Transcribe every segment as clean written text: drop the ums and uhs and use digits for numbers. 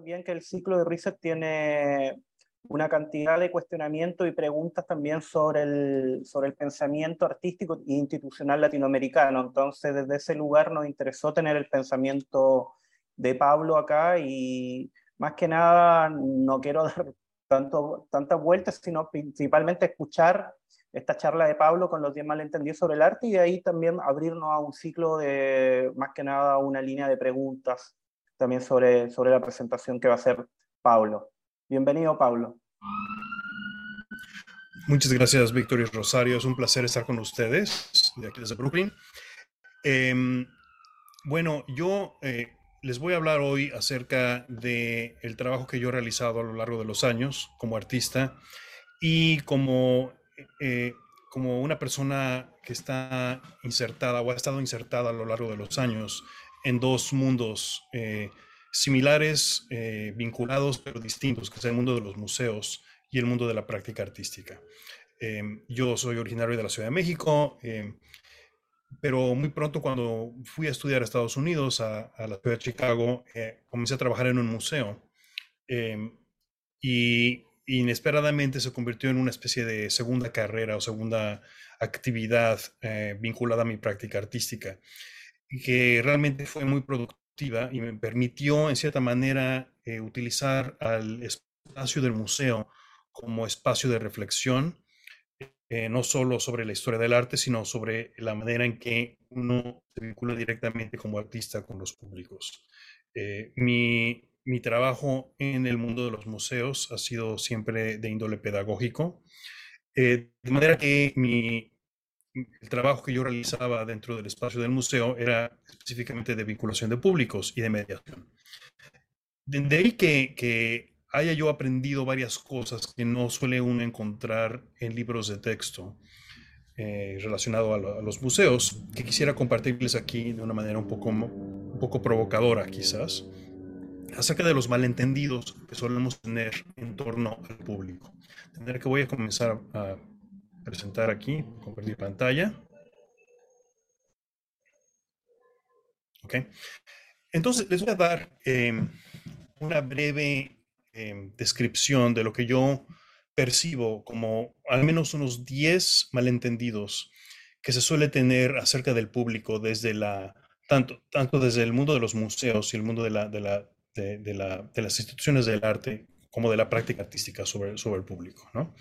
también que el ciclo de Reset tiene una cantidad de cuestionamientos y preguntas también sobre el pensamiento artístico e institucional latinoamericano. Entonces, desde ese lugar nos interesó tener el pensamiento de Pablo acá y más que nada no quiero dar tantas vueltas, sino principalmente escuchar esta charla de Pablo con los 10 malentendidos sobre el arte y de ahí también abrirnos a un ciclo de, más que nada, una línea de preguntas también sobre la presentación que va a hacer Pablo. Bienvenido, Pablo. Muchas gracias, Víctor y Rosario. Es un placer estar con ustedes de aquí desde Brooklyn. Bueno, yo les voy a hablar hoy acerca del trabajo que yo he realizado a lo largo de los años como artista y como una persona que está insertada o ha estado insertada a lo largo de los años en dos mundos similares, vinculados pero distintos, que es el mundo de los museos y el mundo de la práctica artística. Yo soy originario de la Ciudad de México, pero muy pronto cuando fui a estudiar a Estados Unidos, a la ciudad de Chicago, comencé a trabajar en un museo y inesperadamente se convirtió en una especie de segunda carrera o segunda actividad vinculada a mi práctica artística, que realmente fue muy productiva y me permitió en cierta manera utilizar al espacio del museo como espacio de reflexión, no solo sobre la historia del arte, sino sobre la manera en que uno se vincula directamente como artista con los públicos. Mi trabajo en el mundo de los museos ha sido siempre de índole pedagógico, de manera que el trabajo que yo realizaba dentro del espacio del museo era específicamente de vinculación de públicos y de mediación. De ahí que haya yo aprendido varias cosas que no suele uno encontrar en libros de texto relacionado a los museos, que quisiera compartirles aquí de una manera un poco provocadora quizás, acerca de los malentendidos que solemos tener en torno al público. Tendré que voy a comenzar a presentar aquí, compartir pantalla. Ok. Entonces les voy a dar una breve descripción de lo que yo percibo como al menos unos 10 malentendidos que se suele tener acerca del público desde tanto desde el mundo de los museos y el mundo de las instituciones del arte como de la práctica artística sobre el público, ¿no?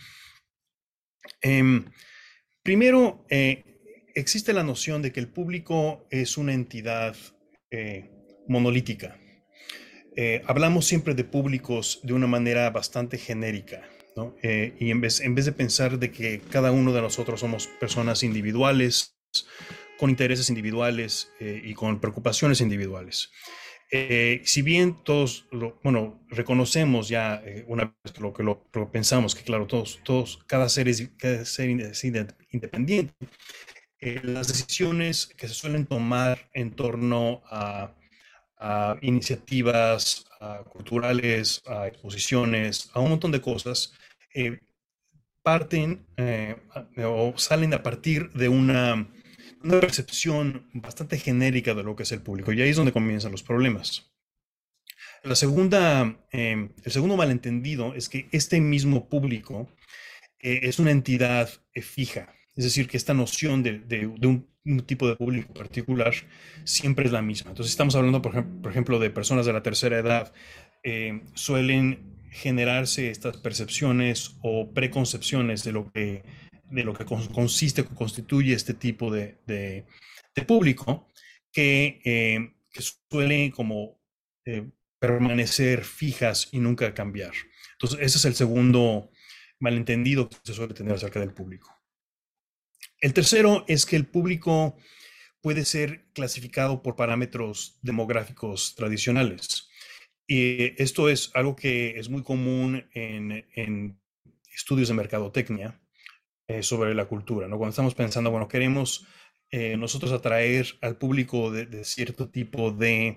Primero, existe la noción de que el público es una entidad monolítica. Hablamos siempre de públicos de una manera bastante genérica, ¿no? Y en vez de pensar de que cada uno de nosotros somos personas individuales, con intereses individuales y con preocupaciones individuales. Si bien todos reconocemos ya una vez que lo pensamos, que claro, cada ser es independiente, las decisiones que se suelen tomar en torno a iniciativas culturales, a exposiciones, a un montón de cosas, parten o salen a partir de una percepción bastante genérica de lo que es el público. Y ahí es donde comienzan los problemas. El segundo malentendido es que este mismo público es una entidad fija. Es decir, que esta noción de un tipo de público particular siempre es la misma. Entonces, estamos hablando, por ejemplo, de personas de la tercera edad. Suelen generarse estas percepciones o preconcepciones de lo que constituye este tipo de público que suele como permanecer fijas y nunca cambiar. Entonces, ese es el segundo malentendido que se suele tener acerca del público. El tercero es que el público puede ser clasificado por parámetros demográficos tradicionales. Y esto es algo que es muy común en estudios de mercadotecnia sobre la cultura, ¿no? Cuando estamos pensando, bueno, queremos nosotros atraer al público de cierto tipo de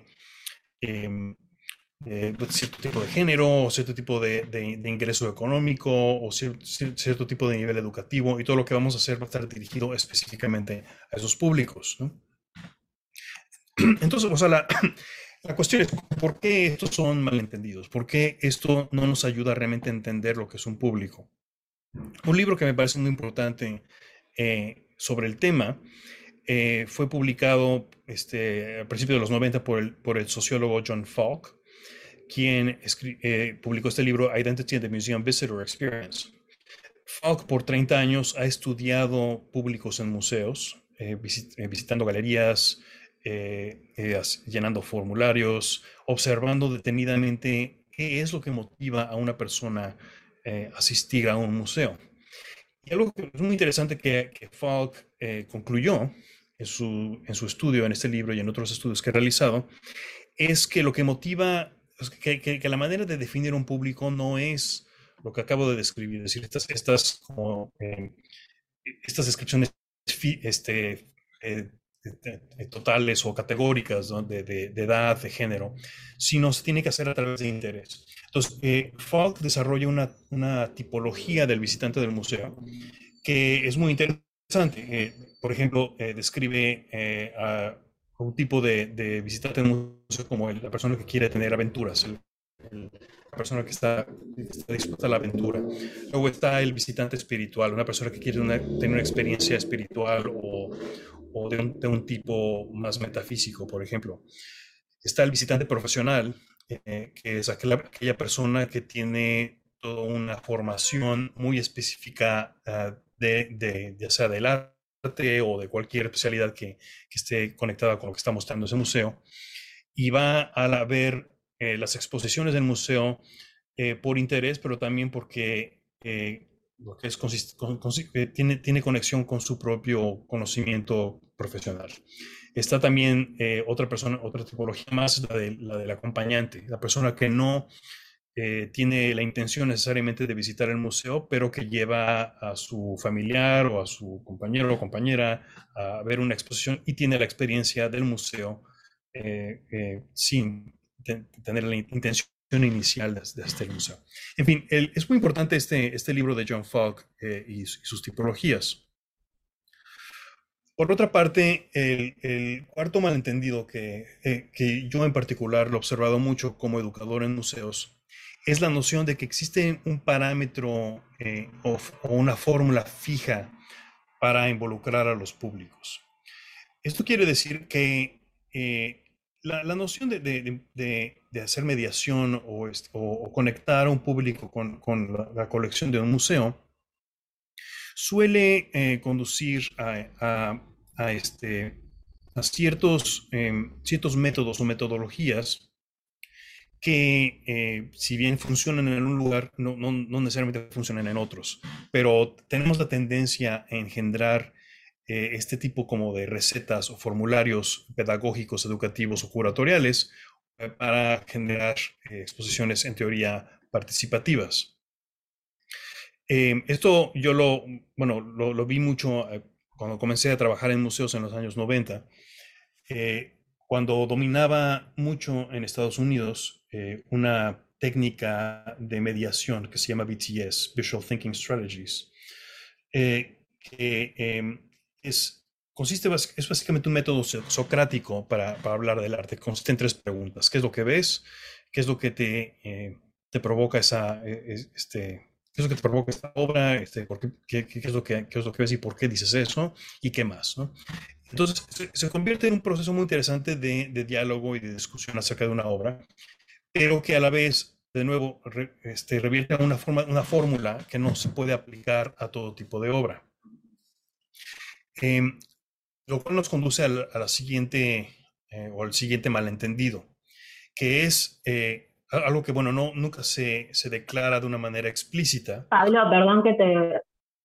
cierto tipo de género, o cierto tipo de ingreso económico, o cierto tipo de nivel educativo, y todo lo que vamos a hacer va a estar dirigido específicamente a esos públicos, ¿no? Entonces, o sea, La cuestión es, ¿por qué estos son malentendidos? ¿Por qué esto no nos ayuda realmente a entender lo que es un público? Un libro que me parece muy importante sobre el tema fue publicado a principios de los 90 por el sociólogo John Falk, quien publicó este libro Identity and the Museum Visitor Experience. Falk por 30 años ha estudiado públicos en museos, visitando galerías, llenando formularios, observando detenidamente qué es lo que motiva a una persona a asistir a un museo. Y algo que es muy interesante que Falk concluyó en su estudio, en este libro y en otros estudios que ha realizado, es que lo que motiva, que la manera de definir un público no es lo que acabo de describir, es decir, estas descripciones totales o categóricas, ¿no? de edad, de género, sino se tiene que hacer a través de interés. Entonces, Falk desarrolla una tipología del visitante del museo que es muy interesante. Por ejemplo, describe a un tipo de visitante del museo como la persona que quiere tener aventuras, la persona que está dispuesta a la aventura. Luego está el visitante espiritual, una persona que quiere tener una experiencia espiritual o de un tipo más metafísico, por ejemplo. Está el visitante profesional, que es aquella persona que tiene toda una formación muy específica ya sea del arte o de cualquier especialidad que esté conectada con lo que está mostrando ese museo, y va a ver las exposiciones del museo por interés, pero también porque lo que es tiene conexión con su propio conocimiento profesional. Está también otra tipología más, la del acompañante, la persona que no tiene la intención necesariamente de visitar el museo, pero que lleva a su familiar o a su compañero o compañera a ver una exposición y tiene la experiencia del museo sin tener la intención inicial de el museo. En fin, es muy importante este libro de John Falk y sus tipologías. Por otra parte, el cuarto malentendido que yo en particular lo he observado mucho como educador en museos es la noción de que existe un parámetro o una fórmula fija para involucrar a los públicos. Esto quiere decir que la noción de hacer mediación o conectar a un público con la colección de un museo suele conducir a ciertos métodos o metodologías que si bien funcionan en un lugar, no necesariamente funcionan en otros, pero tenemos la tendencia a engendrar este tipo como de recetas o formularios pedagógicos, educativos o curatoriales para generar exposiciones en teoría participativas. Esto yo lo vi mucho cuando comencé a trabajar en museos en los años 90, cuando dominaba mucho en Estados Unidos una técnica de mediación que se llama VTS, Visual Thinking Strategies, que es básicamente un método socrático para hablar del arte. Consiste en 3 preguntas. ¿Qué es lo que ves? ¿Qué es lo que te provoca qué es lo que te provoca esta obra? ¿Qué es lo que ves y por qué dices eso? ¿Y qué más, ¿no? Entonces, se convierte en un proceso muy interesante de diálogo y de discusión acerca de una obra, pero que a la vez, de nuevo, revierte a una fórmula que no se puede aplicar a todo tipo de obra. Lo cual nos conduce a la siguiente, o al siguiente malentendido, que es algo que, bueno, nunca se declara de una manera explícita. Pablo, perdón que te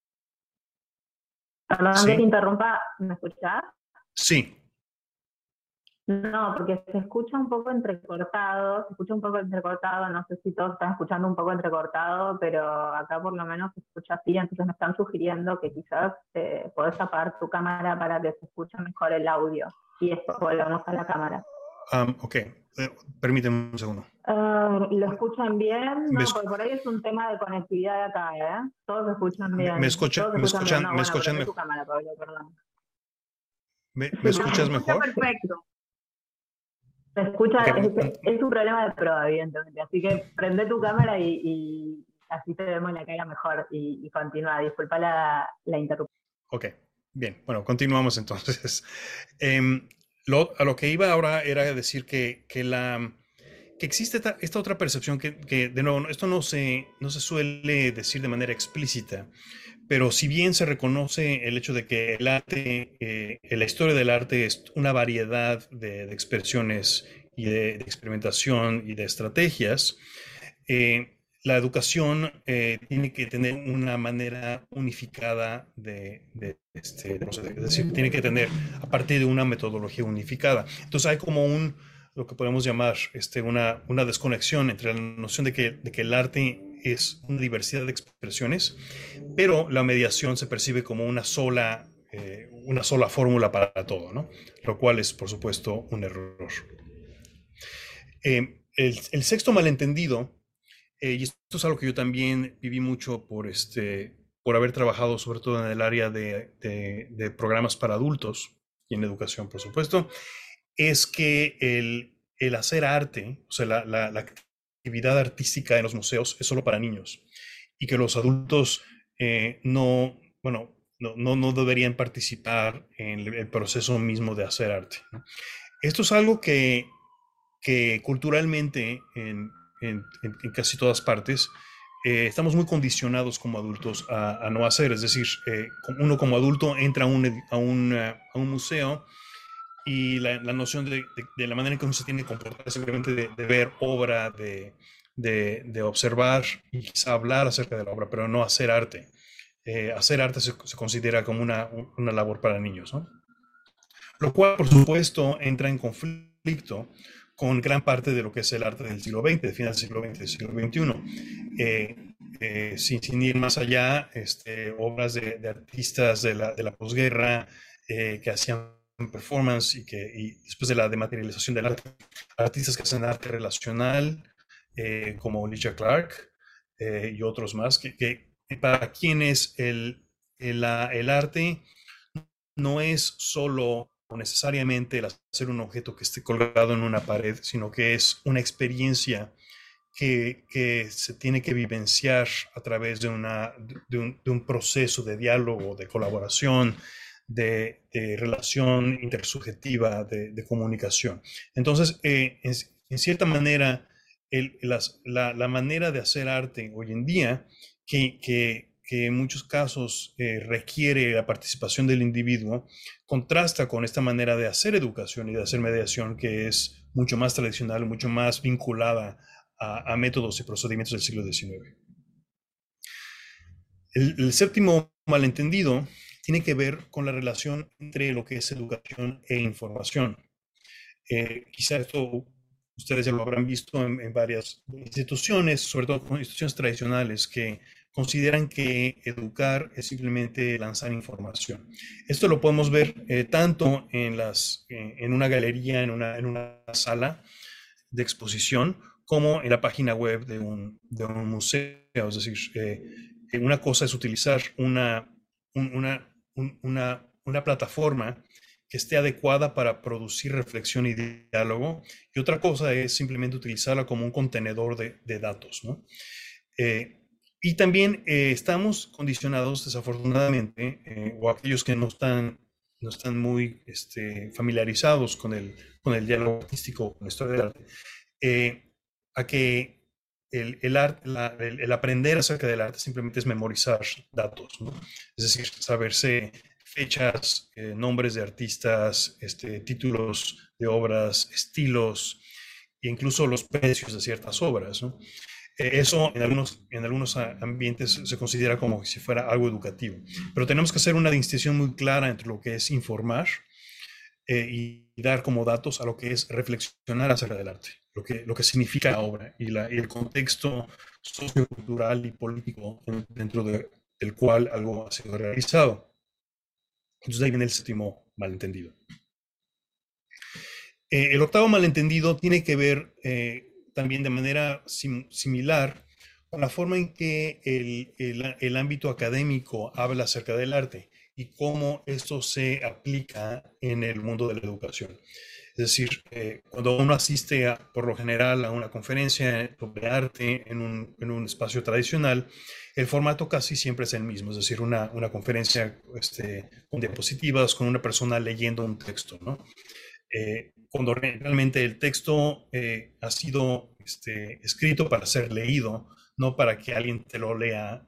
¿Sí? interrumpa, ¿me escuchás? Sí. No, porque se escucha un poco entrecortado, no sé si todos están escuchando un poco entrecortado, pero acá por lo menos se escucha así, entonces me están sugiriendo que quizás podés apagar tu cámara para que se escuche mejor el audio y después volvamos a la cámara. Ok, permíteme un segundo. ¿Lo escuchan bien? No, porque por ahí es un tema de conectividad de acá, ¿eh? Todos se escuchan bien. ¿Me escuchan mejor? Tu cámara, Pablo, perdón. ¿Me escuchas mejor? Perfecto. Se escucha, Okay. es un problema de prueba, evidentemente. Así que prende tu cámara y así te vemos la cara mejor y continúa. Disculpa la interrupción. Ok, bien, bueno, continuamos entonces. Em, a lo que iba ahora era decir que existe esta otra percepción de nuevo, esto no se suele decir de manera explícita, pero si bien se reconoce el hecho de que el arte, la historia del arte es una variedad de expresiones y de experimentación y de estrategias, la educación tiene que tener una manera unificada de proceder, es decir, tiene que tener a partir de una metodología unificada. Entonces hay como lo que podemos llamar una desconexión entre la noción de que el arte es una diversidad de expresiones, pero la mediación se percibe como una sola fórmula para todo, ¿no? Lo cual es, por supuesto, un error. El sexto malentendido, y esto es algo que yo también viví mucho por haber trabajado sobre todo en el área de programas para adultos y en educación, por supuesto, es que el hacer arte, o sea, la actividad artística en los museos es solo para niños y que los adultos bueno, no deberían participar en el proceso mismo de hacer arte, ¿no? Esto es algo que culturalmente en casi todas partes estamos muy condicionados como adultos a no hacer. Es decir, uno como adulto entra a un museo y la noción de la manera en que uno se tiene que comportar, simplemente de ver obra, de observar y quizá hablar acerca de la obra, pero no hacer arte. Hacer arte se considera como una labor para niños, ¿no? Lo cual, por supuesto, entra en conflicto con gran parte de lo que es el arte del siglo XX, de final del siglo XX, del siglo XXI. Sin ir más allá, obras de artistas de la posguerra que hacían performance y después de la dematerialización del arte, artistas que hacen arte relacional, como Alicia Clark y otros más, que para quienes el arte no es solo o necesariamente el hacer un objeto que esté colgado en una pared, sino que es una experiencia que se tiene que vivenciar a través de un proceso de diálogo, de colaboración, de relación intersubjetiva, de comunicación. Entonces, en cierta manera, la manera de hacer arte hoy en día, que en muchos casos requiere la participación del individuo, contrasta con esta manera de hacer educación y de hacer mediación que es mucho más tradicional, mucho más vinculada a métodos y procedimientos del siglo XIX. El séptimo malentendido tiene que ver con la relación entre lo que es educación e información. Quizá esto ustedes ya lo habrán visto en varias instituciones, sobre todo con instituciones tradicionales que consideran que educar es simplemente lanzar información. Esto lo podemos ver tanto en una galería, en una sala de exposición, como en la página web de un museo. Es decir, una cosa es utilizar una plataforma que esté adecuada para producir reflexión y diálogo, y otra cosa es simplemente utilizarla como un contenedor de datos, ¿no? Y también estamos condicionados, desafortunadamente, o aquellos que no están muy familiarizados con el diálogo artístico, con la historia del arte, a que el aprender acerca del arte simplemente es memorizar datos, ¿no? Es decir, saberse fechas, nombres de artistas, títulos de obras, estilos e incluso los precios de ciertas obras, ¿no? Eso en algunos ambientes se considera como si fuera algo educativo. Pero tenemos que hacer una distinción muy clara entre lo que es informar y dar como datos a lo que es reflexionar acerca del arte, lo que significa la obra y el contexto sociocultural y político dentro del cual algo ha sido realizado. Entonces ahí viene el séptimo malentendido. El octavo malentendido tiene que ver también de manera similar con la forma en que el ámbito académico habla acerca del arte y cómo esto se aplica en el mundo de la educación. Es decir, cuando uno asiste por lo general a una conferencia sobre arte en un espacio tradicional, el formato casi siempre es el mismo, es decir, una conferencia con diapositivas, con una persona leyendo un texto, ¿no? Cuando realmente el texto ha sido escrito para ser leído, no para que alguien te lo lea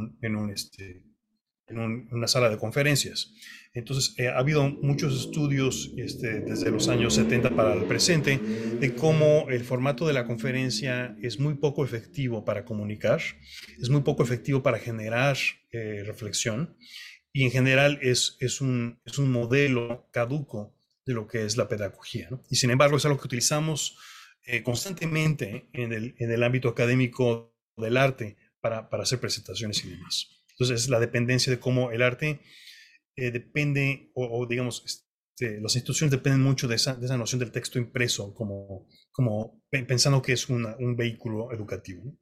en una sala de conferencias. Entonces, ha habido muchos estudios desde los años 70 para el presente de cómo el formato de la conferencia es muy poco efectivo para comunicar, es muy poco efectivo para generar reflexión y en general es un modelo caduco de lo que es la pedagogía, ¿no? Y sin embargo es algo que utilizamos constantemente en el ámbito académico del arte para hacer presentaciones y demás. Entonces, es la dependencia de cómo el arte depende, o digamos, las instituciones dependen mucho de esa noción del texto impreso, como pensando que es un vehículo educativo, ¿no?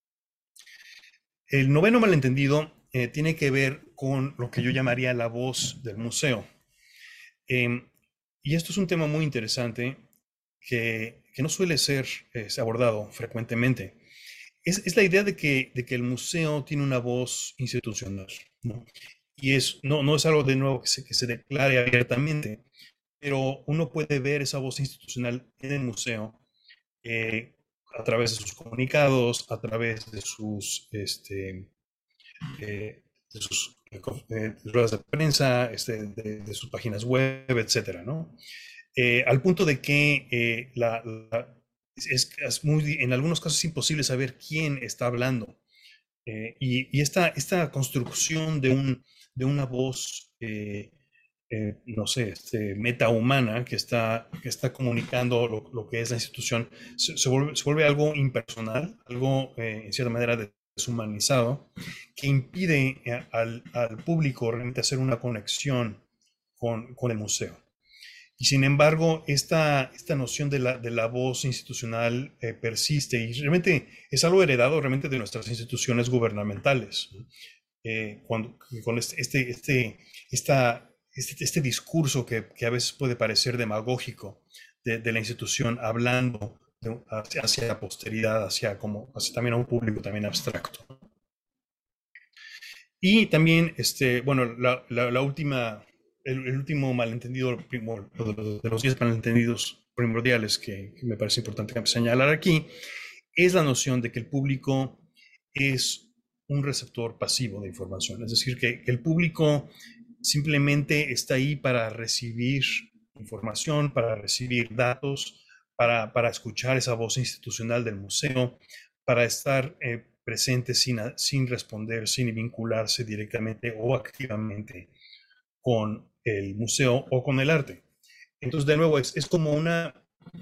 El noveno malentendido tiene que ver con lo que yo llamaría la voz del museo. Y esto es un tema muy interesante que no suele ser abordado frecuentemente. Es la idea de que el museo tiene una voz institucional, ¿no? Y no es algo de nuevo que se declare abiertamente, pero uno puede ver esa voz institucional en el museo a través de sus comunicados, a través de sus ruedas de prensa, de sus páginas web, etcétera, ¿no? Al punto de que es en algunos casos es imposible saber quién está hablando. Y esta construcción de una voz, no sé, metahumana que está comunicando lo que es la institución, se vuelve algo impersonal, algo en cierta manera deshumanizado, que impide al público realmente hacer una conexión con el museo. Y sin embargo, esta noción de la voz institucional persiste y realmente es algo heredado realmente de nuestras instituciones gubernamentales. Con este discurso que a veces puede parecer demagógico de la institución hablando hacia la posteridad, hacia también a un público también abstracto. Y también, bueno, la última... El último malentendido, de los 10 malentendidos primordiales que me parece importante señalar aquí, es la noción de que el público es un receptor pasivo de información. Es decir, que el público simplemente está ahí para recibir información, para recibir datos, para escuchar esa voz institucional del museo, para estar presente sin responder, sin vincularse directamente o activamente con el museo o con el arte. Entonces, de nuevo, es como una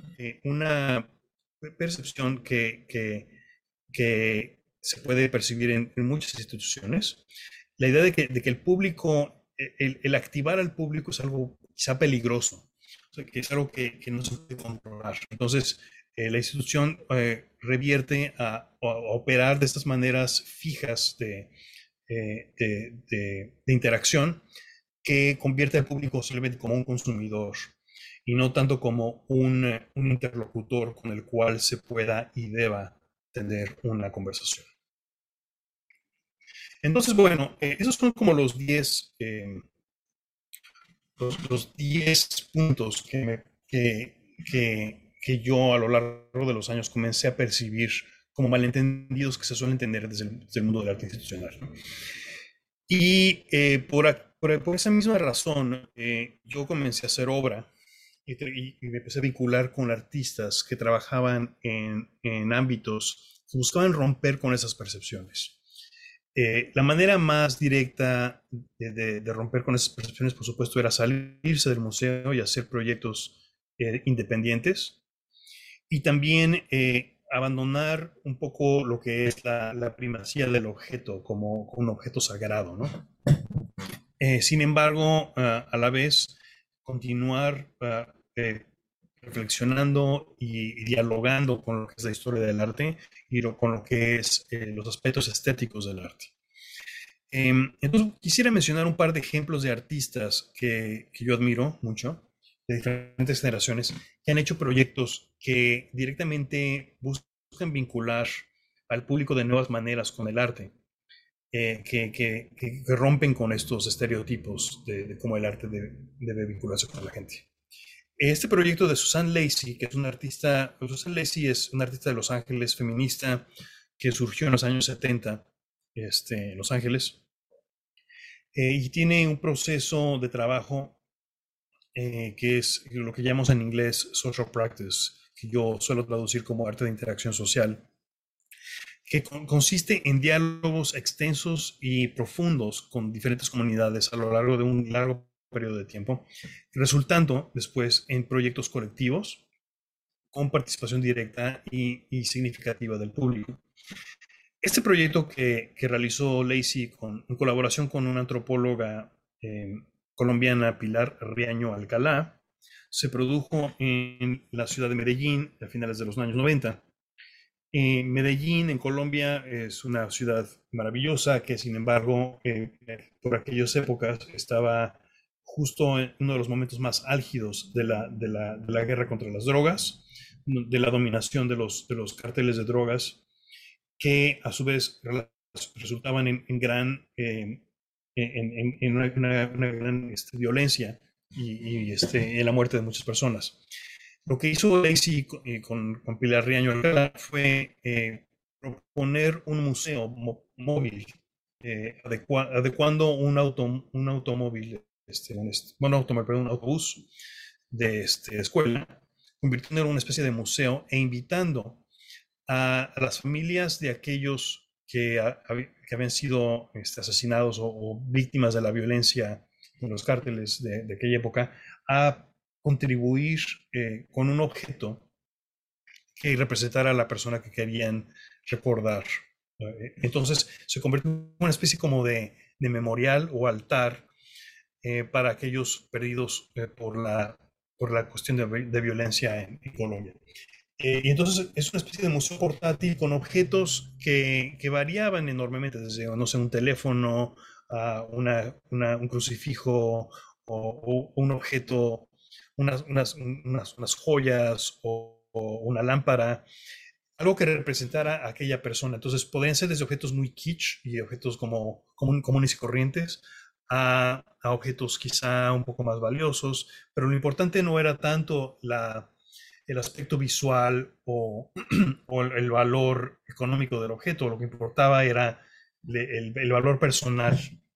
percepción que se puede percibir en muchas instituciones. La idea de que el público, el activar al público es algo quizá peligroso, o sea, que es algo que no se puede controlar. Entonces, la institución revierte a operar de estas maneras fijas de interacción, que convierte al público solamente como un consumidor y no tanto como un interlocutor con el cual se pueda y deba tener una conversación. Entonces, bueno, esos son como los 10 puntos que yo a lo largo de los años comencé a percibir como malentendidos que se suelen tener desde el mundo del arte institucional, ¿no? Y por esa misma razón, yo comencé a hacer obra y me empecé a vincular con artistas que trabajaban en ámbitos que buscaban romper con esas percepciones. La manera más directa de romper con esas percepciones, por supuesto, era salirse del museo y hacer proyectos independientes. Y también abandonar un poco lo que es la primacía del objeto como un objeto sagrado, ¿no? Sin embargo, a la vez, continuar reflexionando y dialogando con lo que es la historia del arte y con lo que es los aspectos estéticos del arte. Entonces, quisiera mencionar un par de ejemplos de artistas que yo admiro mucho. de diferentes generaciones que han hecho proyectos que directamente buscan vincular al público de nuevas maneras con el arte, que rompen con estos estereotipos de cómo el arte debe vincularse con la gente. Este proyecto de Suzanne Lacy, que es una artista, Suzanne Lacy es una artista de Los Ángeles, feminista, que surgió en los años 70 en Los Ángeles, y tiene un proceso de trabajo que es lo que llamamos en inglés social practice, que yo suelo traducir como arte de interacción social, que consiste en diálogos extensos y profundos con diferentes comunidades a lo largo de un largo periodo de tiempo, resultando después en proyectos colectivos con participación directa y significativa del público. Este proyecto que realizó Lacy en colaboración con una antropóloga colombiana, Pilar Riaño Alcalá, se produjo en la ciudad de Medellín a finales de los años 90. Medellín, en Colombia, es una ciudad maravillosa que, sin embargo, por aquellas épocas estaba justo en uno de los momentos más álgidos de la guerra contra las drogas, de la dominación de los cárteles de drogas, que a su vez resultaban en una gran violencia y en la muerte de muchas personas. Lo que hizo Lacy con Pilar Riaño Alcalá fue proponer un museo móvil, adecuando un automóvil, un autobús de escuela, convirtiéndolo en una especie de museo e invitando a las familias de aquellos que habían sido asesinados o víctimas de la violencia de los cárteles de aquella época a contribuir con un objeto que representara a la persona que querían recordar. Entonces se convirtió en una especie como de memorial o altar para aquellos perdidos por la cuestión de violencia en Colombia. Y entonces es una especie de museo portátil con objetos que variaban enormemente, desde, no sé, un teléfono a un crucifijo o un objeto, unas joyas o una lámpara, algo que representara a aquella persona. Entonces podían ser desde objetos muy kitsch y objetos como comunes y corrientes a objetos quizá un poco más valiosos, pero lo importante no era tanto el aspecto visual o el valor económico del objeto. Lo que importaba era el valor personal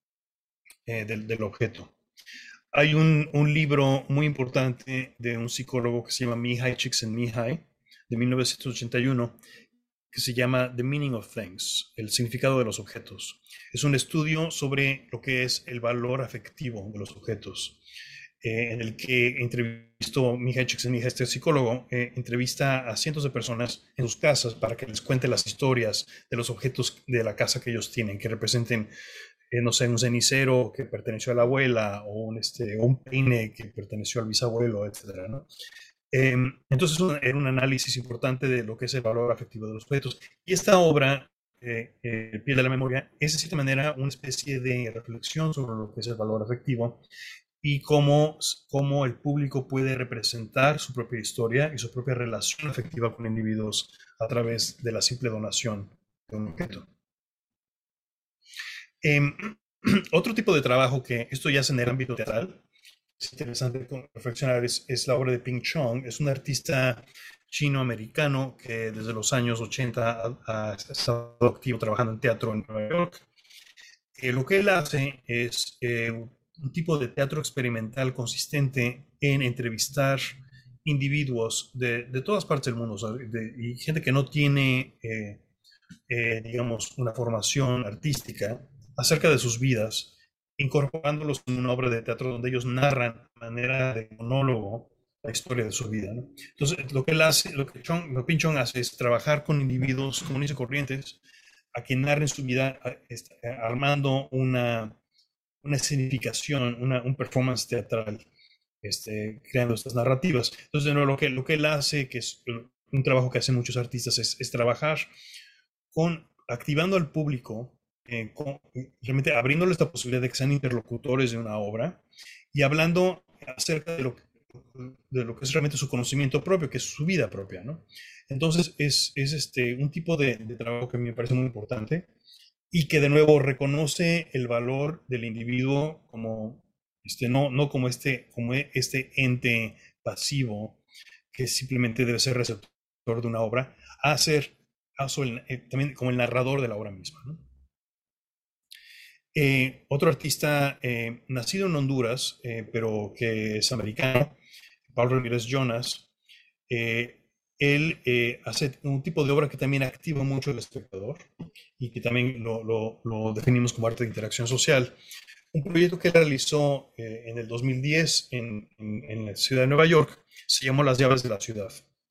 del objeto. Hay un libro muy importante de un psicólogo que se llama Mihai Csikszentmihalyi, de 1981, que se llama The Meaning of Things, el significado de los objetos. Es un estudio sobre lo que es el valor afectivo de los objetos, en el que entrevistó Mihai Csikszentmihalyi, este psicólogo, entrevista a cientos de personas en sus casas para que les cuente las historias de los objetos de la casa que ellos tienen, que representen, no sé, un cenicero que perteneció a la abuela o un peine que perteneció al bisabuelo, etc., ¿no? Entonces era un análisis importante de lo que es el valor afectivo de los objetos. Y esta obra, Piel de la Memoria, es de cierta manera una especie de reflexión sobre lo que es el valor afectivo y cómo el público puede representar su propia historia y su propia relación afectiva con individuos a través de la simple donación de un objeto. Otro tipo de trabajo que esto ya es en el ámbito teatral, es interesante reflexionar, es la obra de Ping Chong. Es un artista chino-americano que desde los años 80 ha estado activo trabajando en teatro en Nueva York. Lo que él hace es un tipo de teatro experimental consistente en entrevistar individuos de todas partes del mundo, y gente que no tiene, digamos, una formación artística, acerca de sus vidas, incorporándolos en una obra de teatro donde ellos narran de manera de monólogo la historia de su vida, ¿no? Entonces, lo que él hace, lo que Ping Chong hace es trabajar con individuos comunes y corrientes a que narren su vida, armando una escenificación, un performance teatral, creando estas narrativas. Entonces, de nuevo, lo que él hace, que es un trabajo que hacen muchos artistas, es trabajar activando al público, realmente abriéndoles la posibilidad de que sean interlocutores de una obra y hablando acerca de lo de lo que es realmente su conocimiento propio, que es su vida propia, ¿no? Entonces es un tipo de trabajo que a mí me parece muy importante y que de nuevo reconoce el valor del individuo como, no como este ente pasivo que simplemente debe ser receptor de una obra, a ser también como el narrador de la obra misma, ¿no? Otro artista nacido en Honduras, pero que es americano, Paul Ramírez Jonas, él hace un tipo de obra que también activa mucho al espectador y que también lo definimos como arte de interacción social. Un proyecto que él realizó en el 2010 en la ciudad de Nueva York se llamó Las llaves de la ciudad.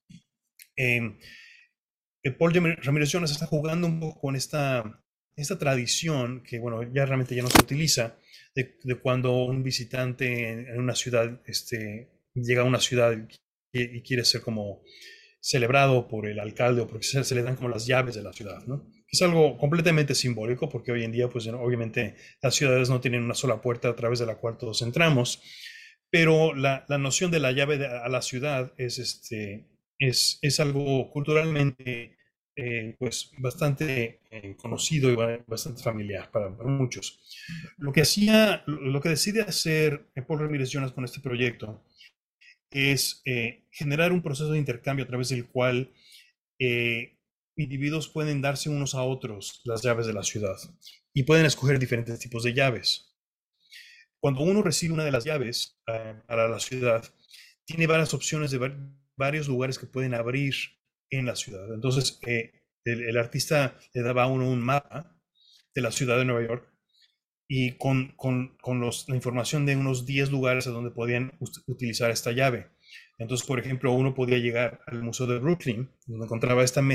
Paul Ramírez Jonas está jugando un poco con esta tradición que, bueno, ya no se utiliza, de cuando un visitante en una ciudad llega a una ciudad y quiere ser como celebrado por el alcalde o porque se le dan como las llaves de la ciudad, ¿no? Es algo completamente simbólico porque hoy en día, pues obviamente las ciudades no tienen una sola puerta a través de la cual todos entramos, pero la noción de la llave a la ciudad es algo culturalmente pues bastante conocido y bastante familiar para muchos. Lo que decide hacer Paul Ramírez Jonas con este proyecto es generar un proceso de intercambio a través del cual individuos pueden darse unos a otros las llaves de la ciudad y pueden escoger diferentes tipos de llaves. Cuando uno recibe una de las llaves para la ciudad, tiene varias opciones de varios lugares que pueden abrir en la ciudad. Entonces, el artista le daba a uno un mapa de la ciudad de Nueva York y con la información de unos 10 lugares a donde podían utilizar esta llave. Entonces, por ejemplo, uno podía llegar al Museo de Brooklyn, donde encontraba esta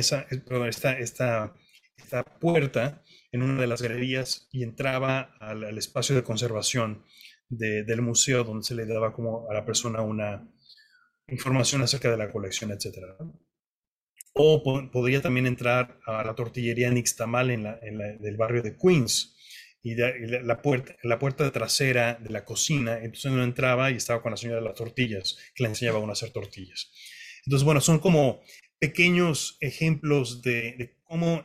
puerta en una de las galerías y entraba al espacio de conservación del museo, donde se le daba como a la persona una información acerca de la colección, etc. O podría también entrar a la tortillería Nixtamal del barrio de Queens y la puerta trasera de la cocina. Entonces uno entraba y estaba con la señora de las tortillas, que le enseñaba a uno a hacer tortillas. Entonces, bueno, son como pequeños ejemplos de cómo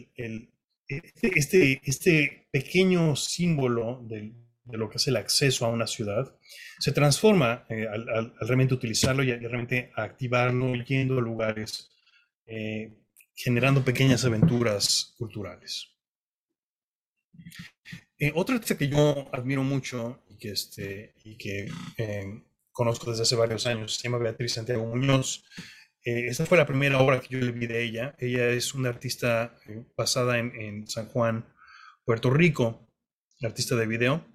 este pequeño símbolo de lo que es el acceso a una ciudad se transforma al realmente utilizarlo y realmente activarlo yendo a lugares, generando pequeñas aventuras culturales. Otro artista que yo admiro mucho y que conozco desde hace varios años se llama Beatriz Santiago Muñoz. Esta fue la primera obra que yo le vi de ella. Ella es una artista basada en San Juan, Puerto Rico, artista de video,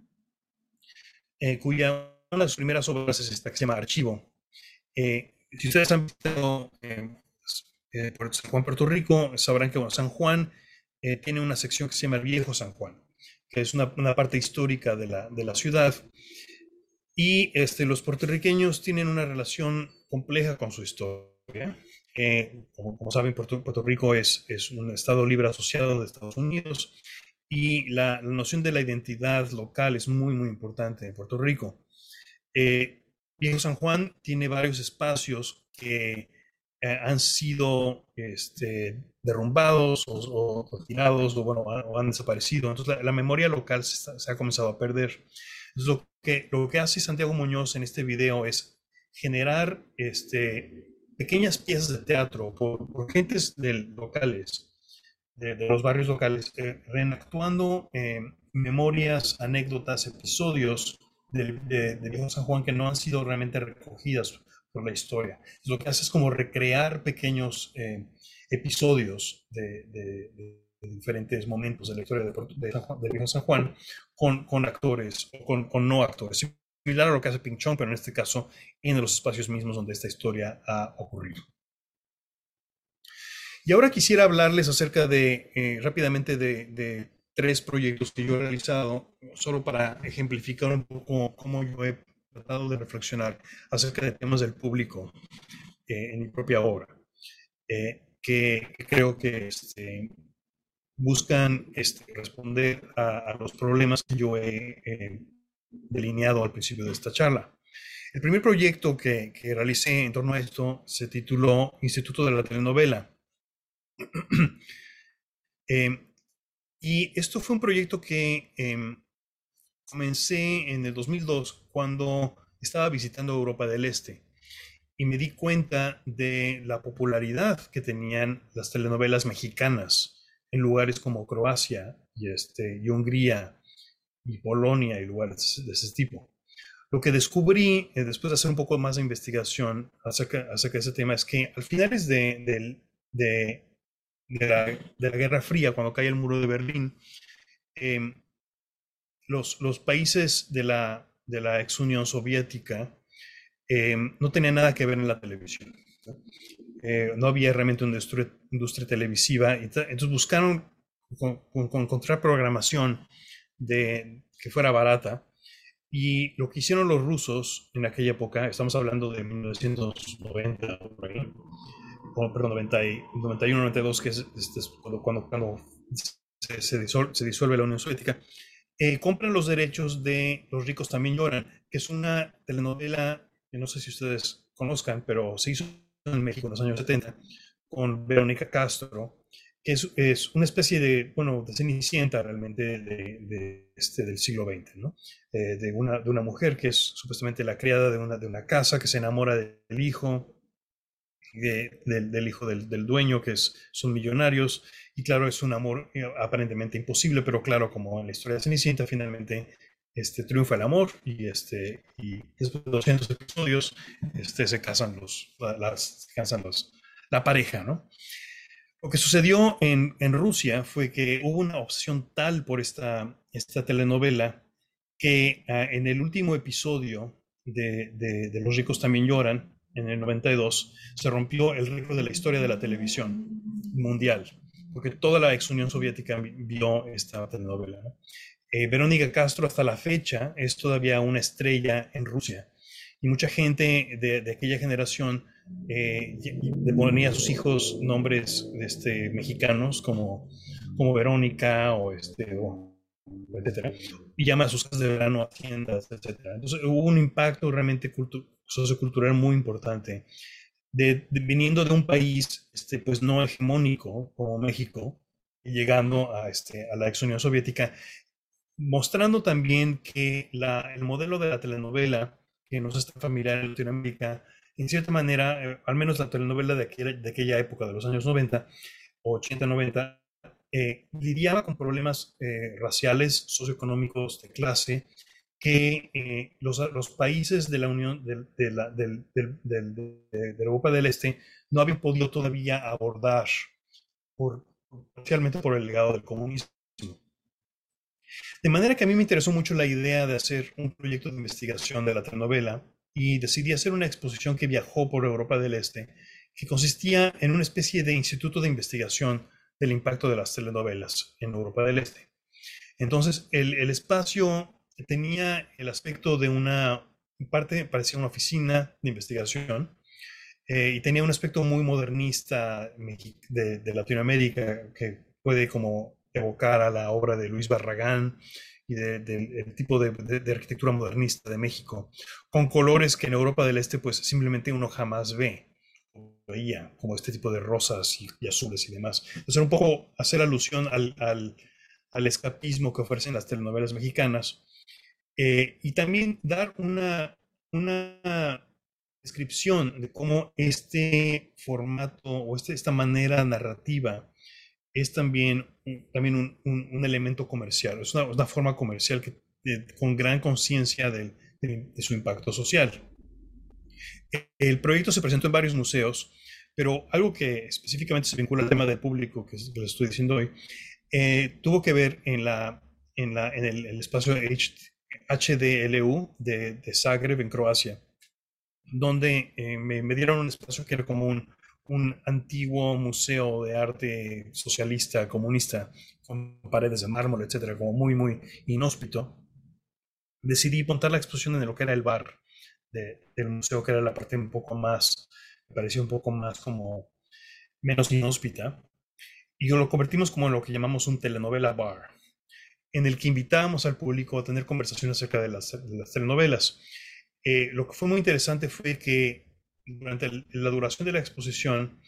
cuya una de sus primeras obras es esta que se llama Archivo. Si ustedes han visto por San Juan, Puerto Rico, sabrán que San Juan tiene una sección que se llama el Viejo San Juan, que es una parte histórica de la ciudad. Y los puertorriqueños tienen una relación compleja con su historia. Como saben, Puerto Rico es un estado libre asociado de Estados Unidos y la noción de la identidad local es muy, muy importante en Puerto Rico. Viejo San Juan tiene varios espacios que han sido derrumbados o tirados o han desaparecido. Entonces la memoria local se ha comenzado a perder. Entonces, lo que hace Santiago Muñoz en este video es generar pequeñas piezas de teatro por gentes locales, de los barrios locales, reenactuando memorias, anécdotas, episodios de Viejo San Juan que no han sido realmente recogidas por la historia. Lo que hace es como recrear pequeños episodios de diferentes momentos de la historia de Viejo San Juan con actores o con no actores. Similar a lo que hace Ping Chong, pero en este caso en los espacios mismos donde esta historia ha ocurrido. Y ahora quisiera hablarles acerca rápidamente de 3 proyectos que yo he realizado, solo para ejemplificar un poco cómo yo he tratado de reflexionar acerca de temas del público en mi propia obra, que creo que buscan responder a los problemas que yo he delineado al principio de esta charla. El primer proyecto que realicé en torno a esto se tituló Instituto de la Telenovela. Y esto fue un proyecto que comencé en el 2002 cuando estaba visitando Europa del Este y me di cuenta de la popularidad que tenían las telenovelas mexicanas en lugares como Croacia y Hungría y Polonia y lugares de ese tipo. Lo que descubrí después de hacer un poco más de investigación acerca de ese tema es que al finales de la Guerra Fría, cuando cae el muro de Berlín, eh, los países de la ex Unión Soviética no tenían nada que ver en la televisión. No había realmente una industria televisiva, entonces buscaron encontrar programación que fuera barata. Y lo que hicieron los rusos en aquella época, estamos hablando de 1990, perdón, 91, 92, que es cuando se disuelve la Unión Soviética, compran los derechos de Los ricos también lloran, que es una telenovela que no sé si ustedes conozcan, pero se hizo en México en los años 70 con Verónica Castro, que es una especie de, bueno, de Cenicienta realmente del siglo XX, ¿no? De una mujer que es supuestamente la criada de una casa, que se enamora del hijo, del hijo del dueño, son millonarios, y claro, es un amor aparentemente imposible, pero claro, como en la historia de Cenicienta, finalmente triunfa el amor, y después de 200 episodios se casan la pareja, ¿no? Lo que sucedió en Rusia fue que hubo una obsesión tal por esta telenovela que en el último episodio de Los ricos también lloran, en el 92, se rompió el récord de la historia de la televisión mundial, porque toda la ex Unión Soviética vio esta telenovela, ¿no? Verónica Castro hasta la fecha es todavía una estrella en Rusia, y mucha gente de aquella generación le ponía a sus hijos nombres mexicanos como Verónica o etcétera, y llama a sus casas de verano a tiendas, etcétera. Entonces hubo un impacto realmente sociocultural muy importante viniendo de un país pues no hegemónico como México y llegando a la ex Unión Soviética, mostrando también que el modelo de la telenovela que nos está familiar en Latinoamérica, en cierta manera, al menos la telenovela de aquella época, de los años 90, 80, 90, lidiaba con problemas raciales, socioeconómicos, de clase, que los países de la Unión de Europa del Este no habían podido todavía abordar, especialmente por el legado del comunismo. De manera que a mí me interesó mucho la idea de hacer un proyecto de investigación de la telenovela y decidí hacer una exposición que viajó por Europa del Este, que consistía en una especie de instituto de investigación del impacto de las telenovelas en Europa del Este. Entonces, el espacio tenía el aspecto de una parte, parecía una oficina de investigación, y tenía un aspecto muy modernista de Latinoamérica, que puede como evocar a la obra de Luis Barragán y del tipo de arquitectura modernista de México, con colores que en Europa del Este pues simplemente uno jamás veía, como este tipo de rosas y azules y demás. Entonces era un poco hacer alusión al escapismo que ofrecen las telenovelas mexicanas, y también dar una descripción de cómo este formato o esta manera narrativa es también un elemento comercial, es una forma comercial con gran conciencia de su impacto social. El proyecto se presentó en varios museos, pero algo que específicamente se vincula al tema del público que les estoy diciendo hoy, tuvo que ver en el espacio HDLU de Zagreb, en Croacia, donde me dieron un espacio que era como un antiguo museo de arte socialista, comunista, con paredes de mármol, etcétera, como muy, muy inhóspito. Decidí montar la exposición en lo que era el bar del museo, que era la parte un poco más, me parecía un poco más como menos inhóspita, y lo convertimos como en lo que llamamos un telenovela bar, en el que invitábamos al público a tener conversaciones acerca de las telenovelas. Lo que fue muy interesante fue que durante la duración de la exposición,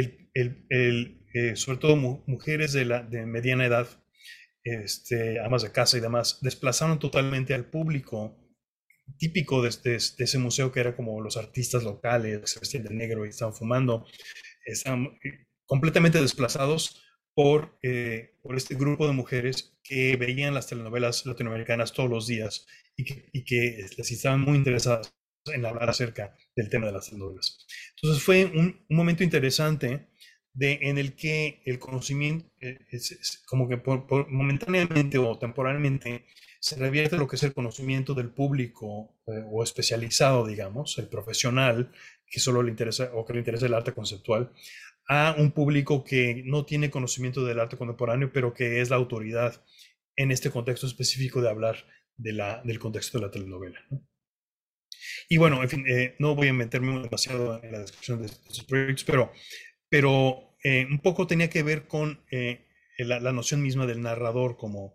sobre todo mujeres de mediana edad, amas de casa y demás, desplazaron totalmente al público típico de ese museo, que era como los artistas locales que se vestían de negro y estaban fumando. Estaban completamente desplazados por este grupo de mujeres que veían las telenovelas latinoamericanas todos los días y que les estaban muy interesadas en hablar acerca del tema de las telenovelas. Entonces fue un momento interesante en el que el conocimiento, como que momentáneamente o temporalmente, se revierte lo que es el conocimiento del público o especializado, digamos, el profesional, que solo le interesa o que le interesa el arte conceptual, a un público que no tiene conocimiento del arte contemporáneo, pero que es la autoridad en este contexto específico de hablar del contexto de la telenovela, ¿no? Y bueno, en fin, no voy a meterme demasiado en la descripción de estos proyectos, pero un poco tenía que ver con la noción misma del narrador como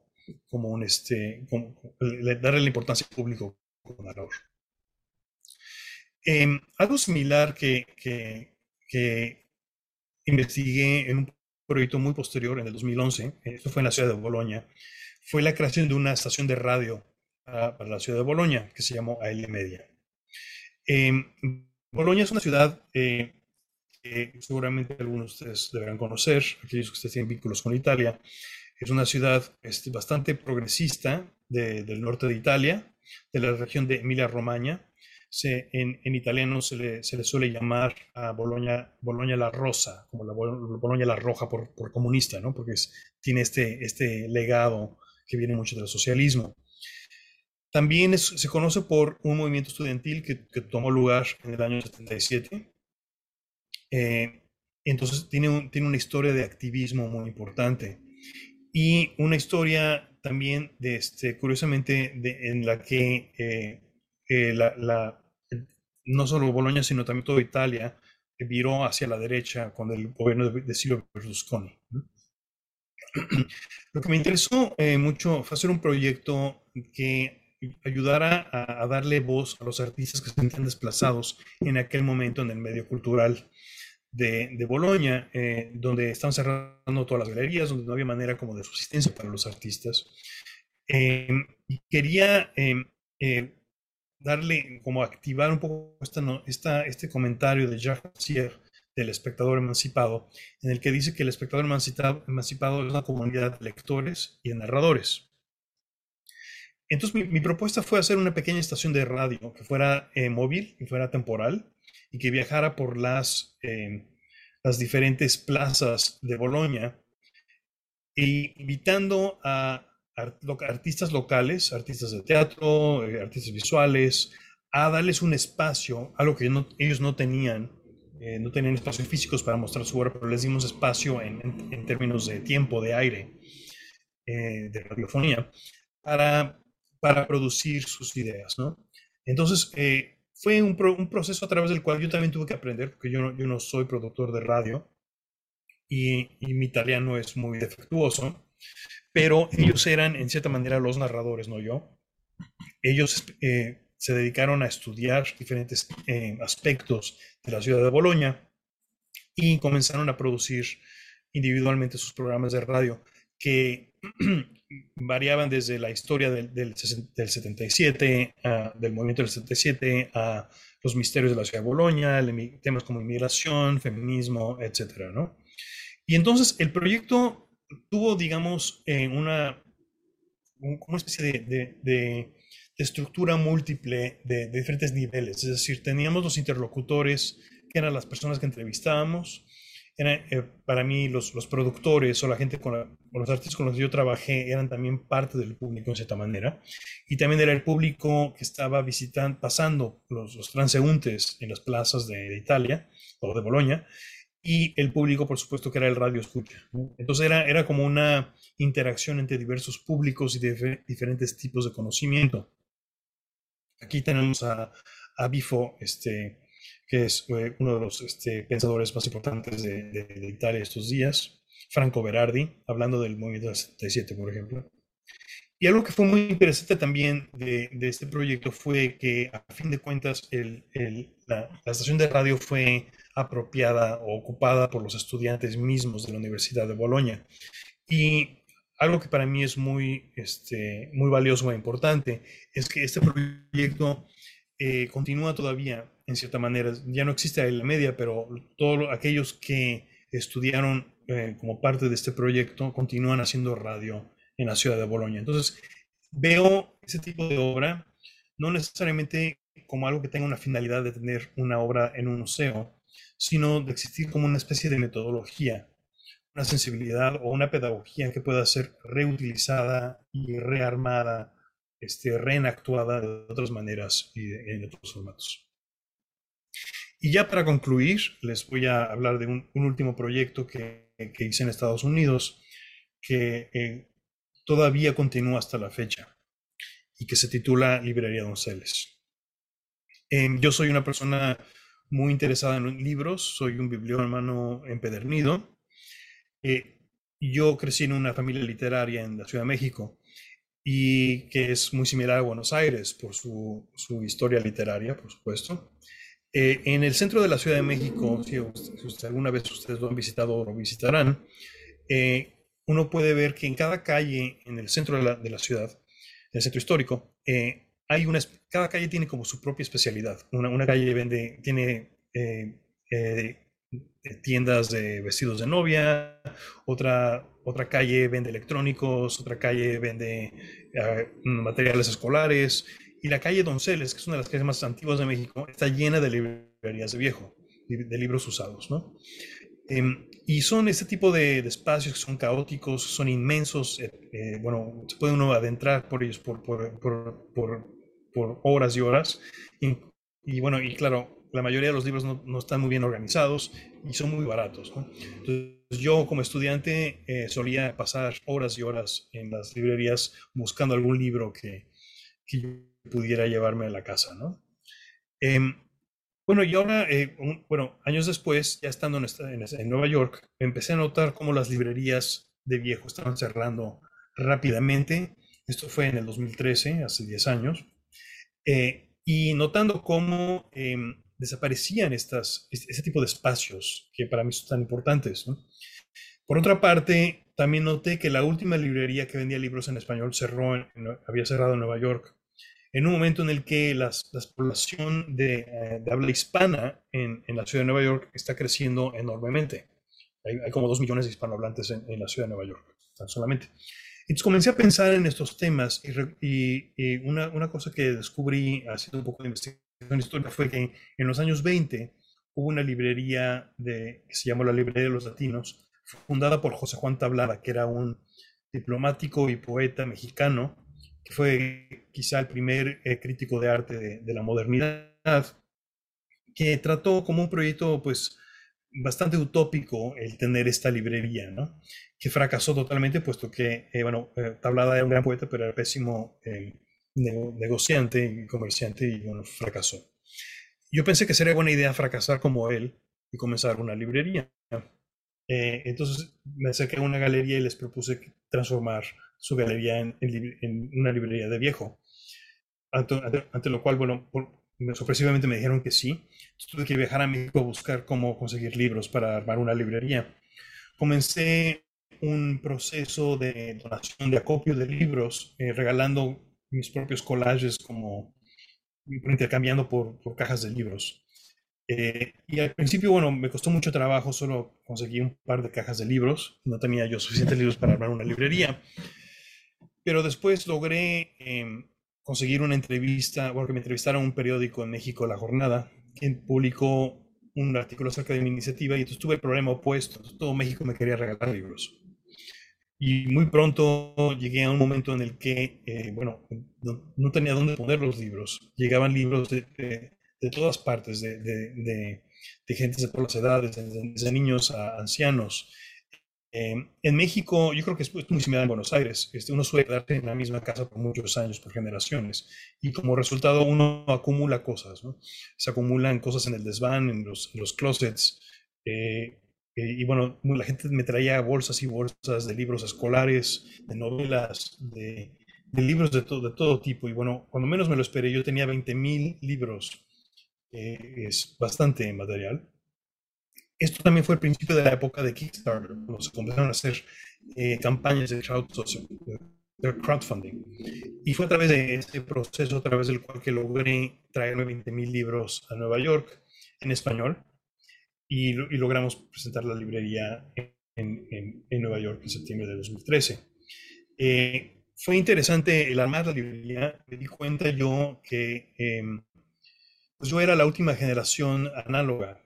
darle la importancia al público como narrador. Algo similar que investigué en un proyecto muy posterior, en el 2011, esto fue en la ciudad de Bolonia, fue la creación de una estación de radio para la ciudad de Bolonia, que se llamó AL Media. Bolonia es una ciudad que seguramente algunos de ustedes deberán conocer, aquellos que ustedes tienen vínculos con Italia. Es una ciudad bastante progresista del norte de Italia, de la región de Emilia-Romagna. En italiano se le suele llamar a Bolonia la Rosa, como la Bolonia la Roja por comunista, ¿no? Porque tiene este legado que viene mucho del socialismo. También se conoce por un movimiento estudiantil que tomó lugar en el año 77. Entonces tiene una historia de activismo muy importante y una historia también curiosamente en la que no solo Bolonia sino también toda Italia viró hacia la derecha con el gobierno de Silvio Berlusconi, ¿no? Lo que me interesó mucho fue hacer un proyecto que ayudara a darle voz a los artistas que se sentían desplazados en aquel momento en el medio cultural de Bolonia, donde estaban cerrando todas las galerías, donde no había manera como de subsistencia para los artistas. Y quería darle, como activar un poco este comentario de Jacques Rancière, del espectador emancipado, en el que dice que el espectador emancipado es una comunidad de lectores y de narradores. Entonces mi propuesta fue hacer una pequeña estación de radio que fuera móvil y fuera temporal y que viajara por las diferentes plazas de Bolonia e invitando a artistas locales, artistas de teatro, artistas visuales, a darles un espacio, algo que ellos no tenían espacios físicos para mostrar su obra, pero les dimos espacio en términos de tiempo, de aire, de radiofonía, para producir sus ideas, ¿no? Entonces, fue un proceso a través del cual yo también tuve que aprender, porque yo no soy productor de radio y mi italiano es muy defectuoso, pero ellos eran en cierta manera los narradores, no yo. Ellos se dedicaron a estudiar diferentes aspectos de la ciudad de Bolonia y comenzaron a producir individualmente sus programas de radio que variaban desde la historia del 77, del movimiento del 77, a los misterios de la ciudad de Bolonia, temas como inmigración, feminismo, etcétera, ¿no? Y entonces el proyecto tuvo, digamos, una especie de estructura múltiple de diferentes niveles. Es decir, teníamos los interlocutores, que eran las personas que entrevistábamos. Para mí, los productores o la gente o los artistas con los que yo trabajé eran también parte del público en cierta manera. Y también era el público que estaba pasando los transeúntes en las plazas de Italia o de Bolonia. Y el público, por supuesto, que era el radio escucha, ¿no? Entonces era como una interacción entre diversos públicos y diferentes tipos de conocimiento. Aquí tenemos a Bifo, que es uno de los pensadores más importantes de Italia estos días, Franco Berardi, hablando del movimiento del 77, por ejemplo. Y algo que fue muy interesante también de este proyecto fue que, a fin de cuentas, la estación de radio fue apropiada o ocupada por los estudiantes mismos de la Universidad de Bolonia. Y algo que para mí es muy valioso e importante es que este proyecto continúa todavía, en cierta manera. Ya no existe la media, pero todos aquellos que estudiaron como parte de este proyecto continúan haciendo radio en la ciudad de Bolonia. Entonces, veo ese tipo de obra no necesariamente como algo que tenga una finalidad de tener una obra en un museo, sino de existir como una especie de metodología, una sensibilidad o una pedagogía que pueda ser reutilizada y rearmada, reenactuada de otras maneras y en otros formatos. Y ya para concluir, les voy a hablar de un último proyecto que hice en Estados Unidos, que todavía continúa hasta la fecha y que se titula Librería Donceles. Yo soy una persona muy interesada en libros, soy un bibliómano empedernido. Yo crecí en una familia literaria en la Ciudad de México y que es muy similar a Buenos Aires por su historia literaria, por supuesto. En el centro de la Ciudad de México, si alguna vez ustedes lo han visitado o lo visitarán, uno puede ver que en cada calle en el centro de la ciudad, el centro histórico, cada calle tiene como su propia especialidad. Una calle tiene tiendas de vestidos de novia, otra calle vende electrónicos, otra calle vende materiales escolares, y la calle Donceles, que es una de las calles más antiguas de México, está llena de librerías de libros usados, ¿no? Y son este tipo de espacios que son caóticos, son inmensos, bueno, se puede uno adentrar por ellos por horas y horas, y bueno, y claro, la mayoría de los libros no están muy bien organizados y son muy baratos, ¿no? Entonces, yo como estudiante solía pasar horas y horas en las librerías buscando algún libro que yo pudiera llevarme a la casa, ¿no? Bueno, y ahora, años después, ya estando en Nueva York, empecé a notar cómo las librerías de viejo estaban cerrando rápidamente. Esto fue en el 2013, hace 10 años. Y notando cómo desaparecían ese tipo de espacios que para mí son tan importantes, ¿no? Por otra parte, también noté que la última librería que vendía libros en español había cerrado en Nueva York, en un momento en el que la población de habla hispana en la ciudad de Nueva York está creciendo enormemente. Hay como 2 millones de hispanohablantes en la ciudad de Nueva York, tan solamente. Entonces comencé a pensar en estos temas y una cosa que descubrí haciendo un poco de investigación histórica fue que en los años 20 hubo una librería que se llamó la Librería de los Latinos, fundada por José Juan Tablada, que era un diplomático y poeta mexicano, que fue quizá el primer crítico de arte de la modernidad, que trató como un proyecto pues bastante utópico el tener esta librería, ¿no? Que fracasó totalmente, puesto que, Tablada era un gran poeta, pero era pésimo negociante y comerciante, y bueno, fracasó. Yo pensé que sería buena idea fracasar como él y comenzar una librería. Entonces me acerqué a una galería y les propuse transformar su galería en una librería de viejo. Ante lo cual, bueno, sorpresivamente me dijeron que sí. Tuve que viajar a México a buscar cómo conseguir libros para armar una librería. Comencé un proceso de donación, de acopio de libros, regalando mis propios collages, como intercambiando por cajas de libros. Y al principio, bueno, me costó mucho trabajo, solo conseguí un par de cajas de libros, no tenía yo suficientes libros para armar una librería, pero después logré conseguir una entrevista, porque me entrevistaron un periódico en México, La Jornada, que publicó un artículo acerca de mi iniciativa, y entonces tuve el problema opuesto. Todo México me quería regalar libros. Y muy pronto llegué a un momento en el que, no tenía dónde poner los libros. Llegaban libros de todas partes, de gente de todas las edades, desde niños a ancianos. En México, yo creo que es muy similar en Buenos Aires. Uno suele quedarse en la misma casa por muchos años, por generaciones, y como resultado uno acumula cosas, ¿no? Se acumulan cosas en el desván, en los closets, y bueno, la gente me traía bolsas y bolsas de libros escolares, de novelas, de de libros de todo tipo. Y bueno, cuando menos me lo esperé, yo tenía 20,000 libros, es bastante material. Esto también fue el principio de la época de Kickstarter, cuando se comenzaron a hacer campañas de crowdfunding. Y fue a través de este proceso, a través del cual que logré traerme 20,000 libros a Nueva York en español y logramos presentar la librería en Nueva York en septiembre de 2013. Fue interesante el armar la librería. Me di cuenta yo que pues yo era la última generación análoga,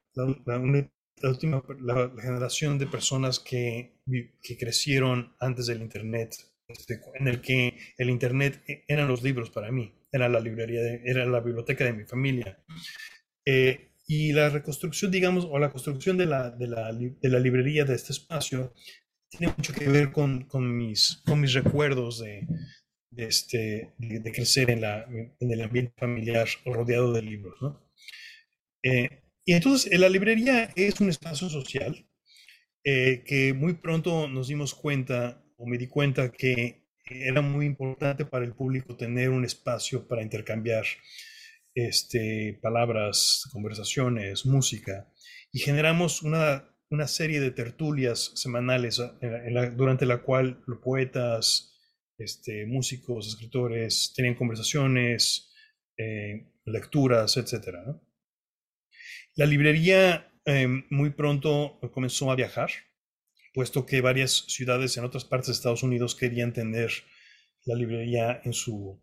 la generación de personas que crecieron antes del Internet, en el que el Internet eran los libros para mí, era la librería, era la biblioteca de mi familia. Y la reconstrucción, digamos, o la construcción de la librería de este espacio tiene mucho que ver con mis recuerdos de crecer en el ambiente familiar rodeado de libros, ¿no? Y entonces la librería es un espacio social que muy pronto nos dimos cuenta, o me di cuenta, que era muy importante para el público tener un espacio para intercambiar palabras, conversaciones, música, y generamos una serie de tertulias semanales durante la cual los poetas, músicos, escritores tenían conversaciones, lecturas, etcétera, ¿no? La librería muy pronto comenzó a viajar, puesto que varias ciudades en otras partes de Estados Unidos querían tener la librería en su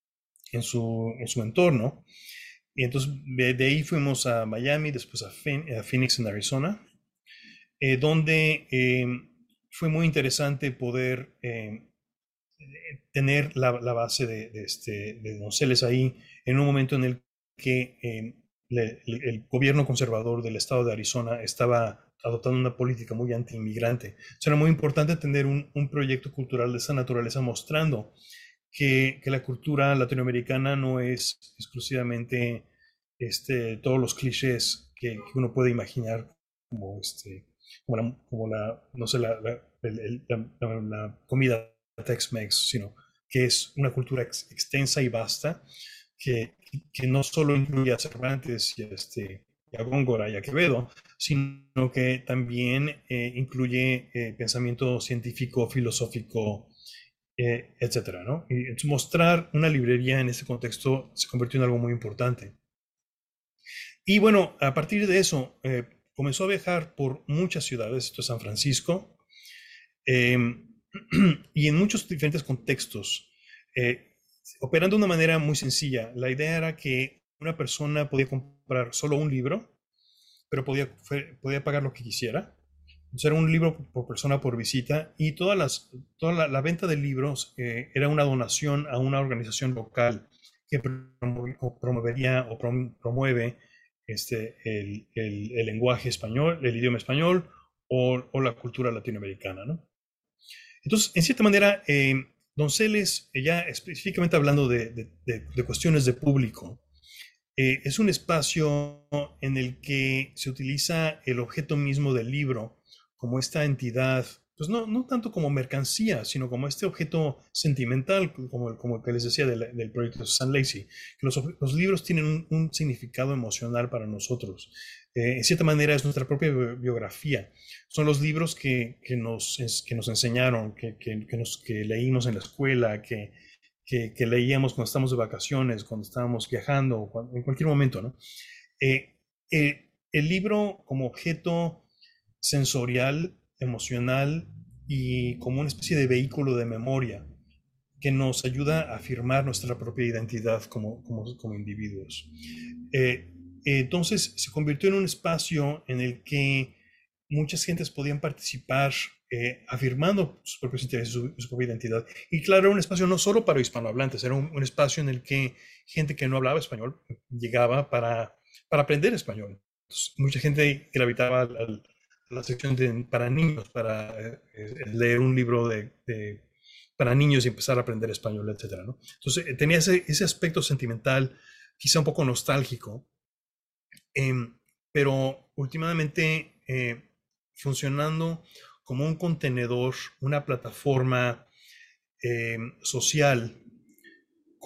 entorno. Y entonces de ahí fuimos a Miami, después a Phoenix, en Arizona, donde fue muy interesante poder tener la base de Donceles ahí, en un momento en el que el gobierno conservador del estado de Arizona estaba adoptando una política muy anti-inmigrante. Era muy importante tener un proyecto cultural de esa naturaleza, mostrando que la cultura latinoamericana no es exclusivamente todos los clichés que uno puede imaginar, como, no sé, la comida Tex-Mex, sino que es una cultura extensa y vasta que no solo incluye a Cervantes y a Góngora y a Quevedo, sino que también incluye pensamiento científico, filosófico, etcétera, ¿no? Y mostrar una librería en este contexto se convirtió en algo muy importante. Y bueno, a partir de eso, comenzó a viajar por muchas ciudades, esto es San Francisco, y en muchos diferentes contextos, operando de una manera muy sencilla. La idea era que una persona podía comprar solo un libro, pero podía pagar lo que quisiera. Entonces era un libro por persona por visita, y toda la venta de libros era una donación a una organización local que promovería o promueve el lenguaje español, el idioma español o la cultura latinoamericana, ¿no? Entonces, en cierta manera, Donceles, ya específicamente hablando de cuestiones de público, es un espacio en el que se utiliza el objeto mismo del libro como esta entidad, pues no tanto como mercancía, sino como este objeto sentimental, como el que les decía del proyecto de Susan Lacy, que los libros tienen un significado emocional para nosotros. En cierta manera es nuestra propia biografía. Son los libros que nos enseñaron, que leímos en la escuela, que leíamos cuando estábamos de vacaciones, cuando estábamos viajando, en cualquier momento, ¿no? El libro como objeto sensorial, emocional y como una especie de vehículo de memoria que nos ayuda a afirmar nuestra propia identidad como individuos. Entonces se convirtió en un espacio en el que muchas gentes podían participar afirmando sus propios intereses, su propia identidad. Y claro, era un espacio no solo para hispanohablantes, era un espacio en el que gente que no hablaba español llegaba para aprender español. Entonces, mucha gente gravitaba a la sección para niños, para leer un libro para niños y empezar a aprender español, etcétera, ¿no? Entonces tenía ese aspecto sentimental, quizá un poco nostálgico, pero últimamente funcionando como un contenedor, una plataforma social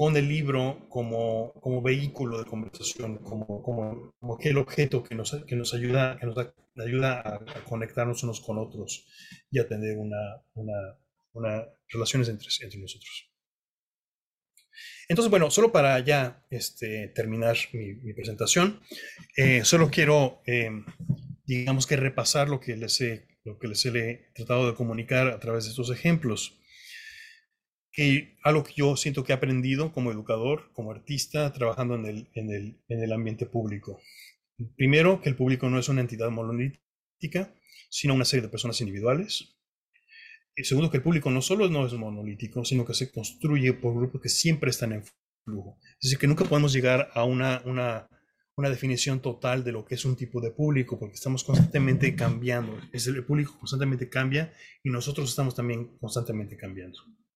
con el libro como vehículo de conversación, como aquel objeto que nos ayuda, a conectarnos unos con otros y a tener una relaciones entre nosotros. Entonces, bueno, solo para ya terminar mi presentación, solo quiero, digamos que repasar lo que les he tratado de comunicar a través de estos ejemplos. Algo que yo siento que he aprendido como educador, como artista, trabajando en el ambiente público. Primero, que el público no es una entidad monolítica, sino una serie de personas individuales. Y segundo, que el público no solo no es monolítico, sino que se construye por grupos que siempre están en flujo. Es decir, que nunca podemos llegar a una definición total de lo que es un tipo de público, porque estamos constantemente cambiando. El público constantemente cambia y nosotros estamos también constantemente cambiando.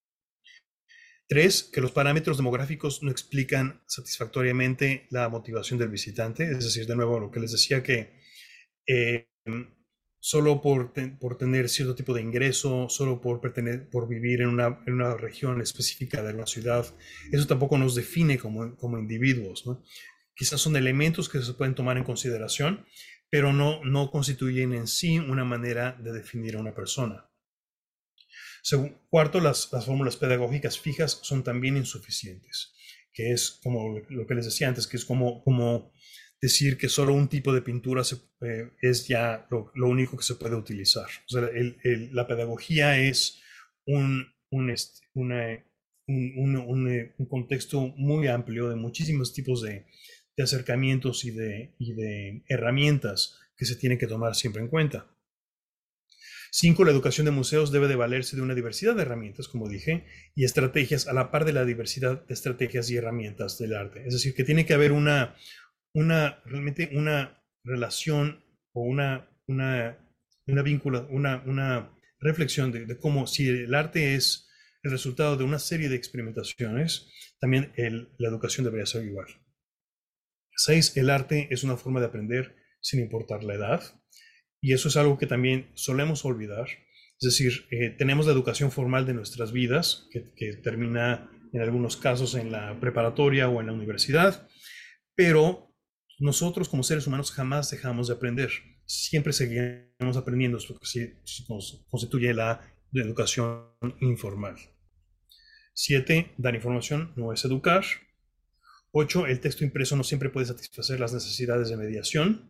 3, que los parámetros demográficos no explican satisfactoriamente la motivación del visitante. Es decir, de nuevo, lo que les decía que solo por tener cierto tipo de ingreso, solo por vivir en una región específica de una ciudad, eso tampoco nos define como individuos, ¿no? Quizás son elementos que se pueden tomar en consideración, pero no constituyen en sí una manera de definir a una persona. Cuarto, las fórmulas pedagógicas fijas son también insuficientes, que es como lo que les decía antes, que es como decir que solo un tipo de pintura es ya lo único que se puede utilizar. O sea, la pedagogía es un contexto muy amplio de muchísimos tipos de acercamientos y de herramientas que se tienen que tomar siempre en cuenta. 5, la educación de museos debe de valerse de una diversidad de herramientas, como dije, y estrategias a la par de la diversidad de estrategias y herramientas del arte. Es decir, que tiene que haber realmente una relación o una reflexión de cómo si el arte es el resultado de una serie de experimentaciones, también la educación debería ser igual. 6, el arte es una forma de aprender sin importar la edad. Y eso es algo que también solemos olvidar. Es decir, tenemos la educación formal de nuestras vidas, que termina en algunos casos en la preparatoria o en la universidad, pero nosotros como seres humanos jamás dejamos de aprender. Siempre seguimos aprendiendo, es lo que constituye la educación informal. 7, dar información no es educar. 8, el texto impreso no siempre puede satisfacer las necesidades de mediación.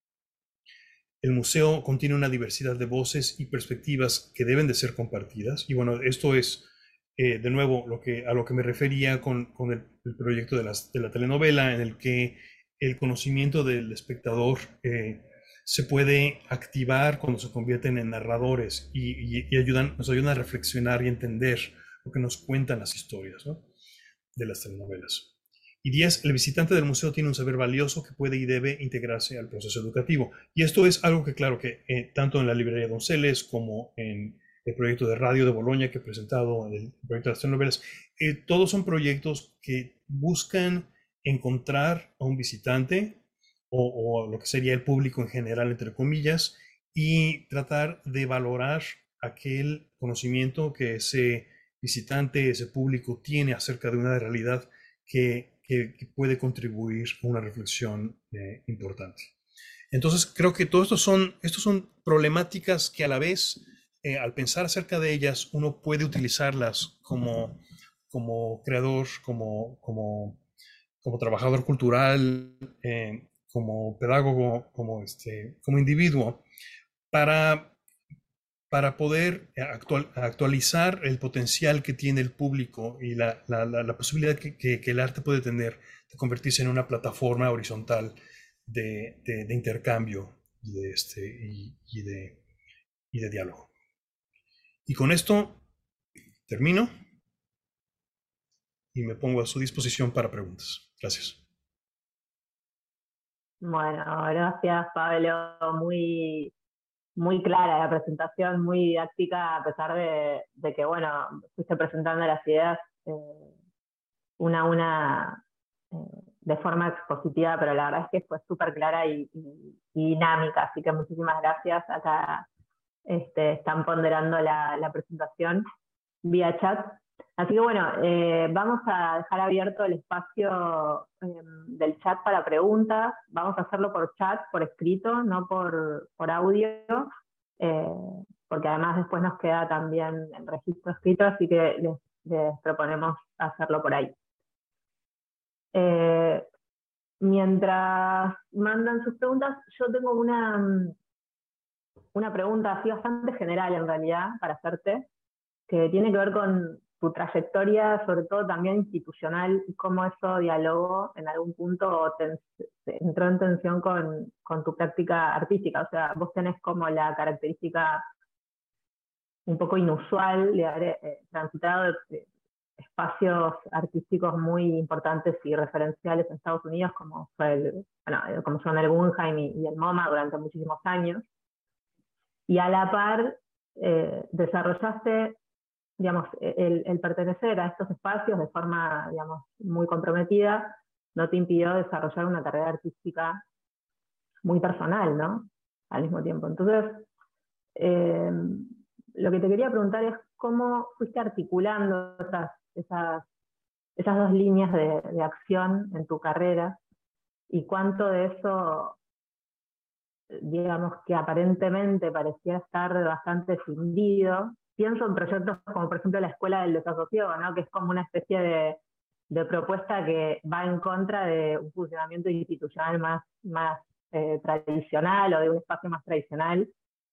El museo contiene una diversidad de voces y perspectivas que deben de ser compartidas. Y bueno, esto es, de nuevo, a lo que me refería con el proyecto de la telenovela, en el que el conocimiento del espectador se puede activar cuando se convierten en narradores y nos ayudan a reflexionar y entender lo que nos cuentan las historias, ¿no?, de las telenovelas. Y 10, el visitante del museo tiene un saber valioso que puede y debe integrarse al proceso educativo. Y esto es algo que, claro, que tanto en la librería Donceles como en el proyecto de radio de Boloña que he presentado, el proyecto de las telenovelas, todos son proyectos que buscan encontrar a un visitante o lo que sería el público en general, entre comillas, y tratar de valorar aquel conocimiento que ese visitante, ese público tiene acerca de una realidad que puede contribuir a una reflexión importante. Entonces, creo que todo estos son problemáticas que a la vez, al pensar acerca de ellas, uno puede utilizarlas como creador, como trabajador cultural, como pedagogo, como individuo, para poder actualizar el potencial que tiene el público y la posibilidad que el arte puede tener de convertirse en una plataforma horizontal de intercambio y de diálogo. Y con esto termino y me pongo a su disposición para preguntas. Gracias. Bueno, gracias, Pablo. Muy clara la presentación, muy didáctica, a pesar de que, bueno, fuiste presentando las ideas de forma expositiva, pero la verdad es que fue súper clara y dinámica, así que muchísimas gracias. Acá están ponderando la presentación vía chat. Así que bueno, vamos a dejar abierto el espacio del chat para preguntas. Vamos a hacerlo por chat, por escrito, no por audio, eh, porque además después nos queda también el registro escrito, así que les proponemos hacerlo por ahí. Mientras mandan sus preguntas, yo tengo una pregunta así bastante general en realidad para hacerte, que tiene que ver con tu trayectoria, sobre todo también institucional, y cómo eso dialogó en algún punto o entró en tensión con tu práctica artística. O sea, vos tenés como la característica un poco inusual de haber transitado espacios artísticos muy importantes y referenciales en Estados Unidos, como como son el Guggenheim y el MoMA durante muchísimos años. Y a la par desarrollaste, digamos, el pertenecer a estos espacios de forma, digamos, muy comprometida, no te impidió desarrollar una carrera artística muy personal, ¿no? Al mismo tiempo. Entonces, lo que te quería preguntar es cómo fuiste articulando esas dos líneas de acción en tu carrera y cuánto de eso, digamos, que aparentemente parecía estar bastante fundido. Pienso en proyectos como, por ejemplo, la Escuela del Desasosiego, ¿no? Que es como una especie de propuesta que va en contra de un funcionamiento institucional más tradicional o de un espacio más tradicional.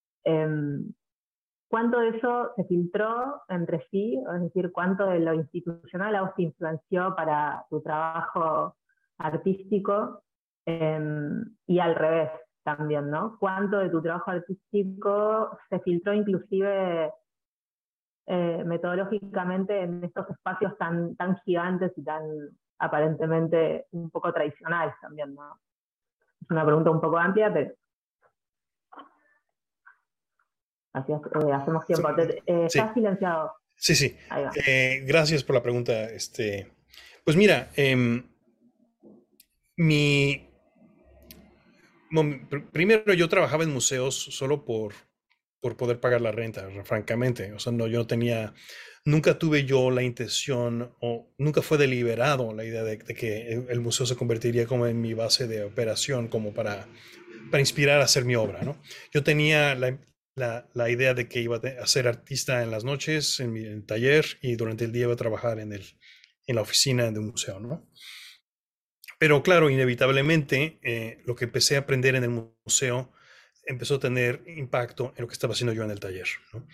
¿Cuánto de eso se filtró entre sí? Es decir, ¿cuánto de lo institucional a vos te influenció para tu trabajo artístico? Y al revés también, ¿no? ¿Cuánto de tu trabajo artístico se filtró inclusive metodológicamente en estos espacios tan gigantes y tan aparentemente un poco tradicionales también, ¿no? Es una pregunta un poco amplia, pero así hacemos tiempo. ¿Estás silenciado? Sí, sí. Gracias por la pregunta. Pues mira, primero yo trabajaba en museos solo por poder pagar la renta, francamente. O sea, no, yo no tenía, nunca tuve yo la intención o nunca fue deliberado la idea de que el museo se convertiría como en mi base de operación, como para inspirar a hacer mi obra, ¿no? Yo tenía la idea de que iba a ser artista en las noches, en mi taller, y durante el día iba a trabajar en la oficina de un museo, ¿no? Pero claro, inevitablemente, lo que empecé a aprender en el museo empezó a tener impacto en lo que estaba haciendo yo en el taller, ¿no?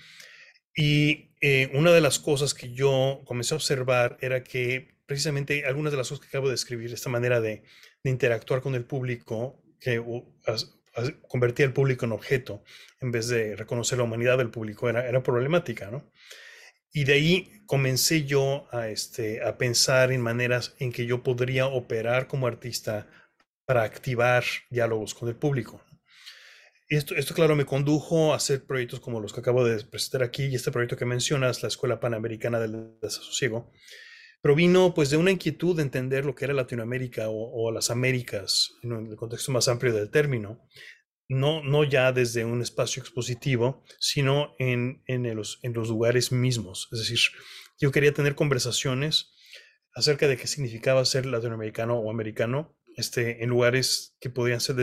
Y una de las cosas que yo comencé a observar era que precisamente algunas de las cosas que acabo de describir, esta manera de interactuar con el público, que convertía al público en objeto en vez de reconocer la humanidad del público, era problemática, ¿no? Y de ahí comencé yo a pensar en maneras en que yo podría operar como artista para activar diálogos con el público. Esto, claro, me condujo a hacer proyectos como los que acabo de presentar aquí, y este proyecto que mencionas, la Escuela Panamericana del Desasosiego, provino pues de una inquietud de entender lo que era Latinoamérica o las Américas en el contexto más amplio del término, no ya desde un espacio expositivo, sino en los lugares mismos. Es decir, yo quería tener conversaciones acerca de qué significaba ser latinoamericano o americano en lugares que podían ser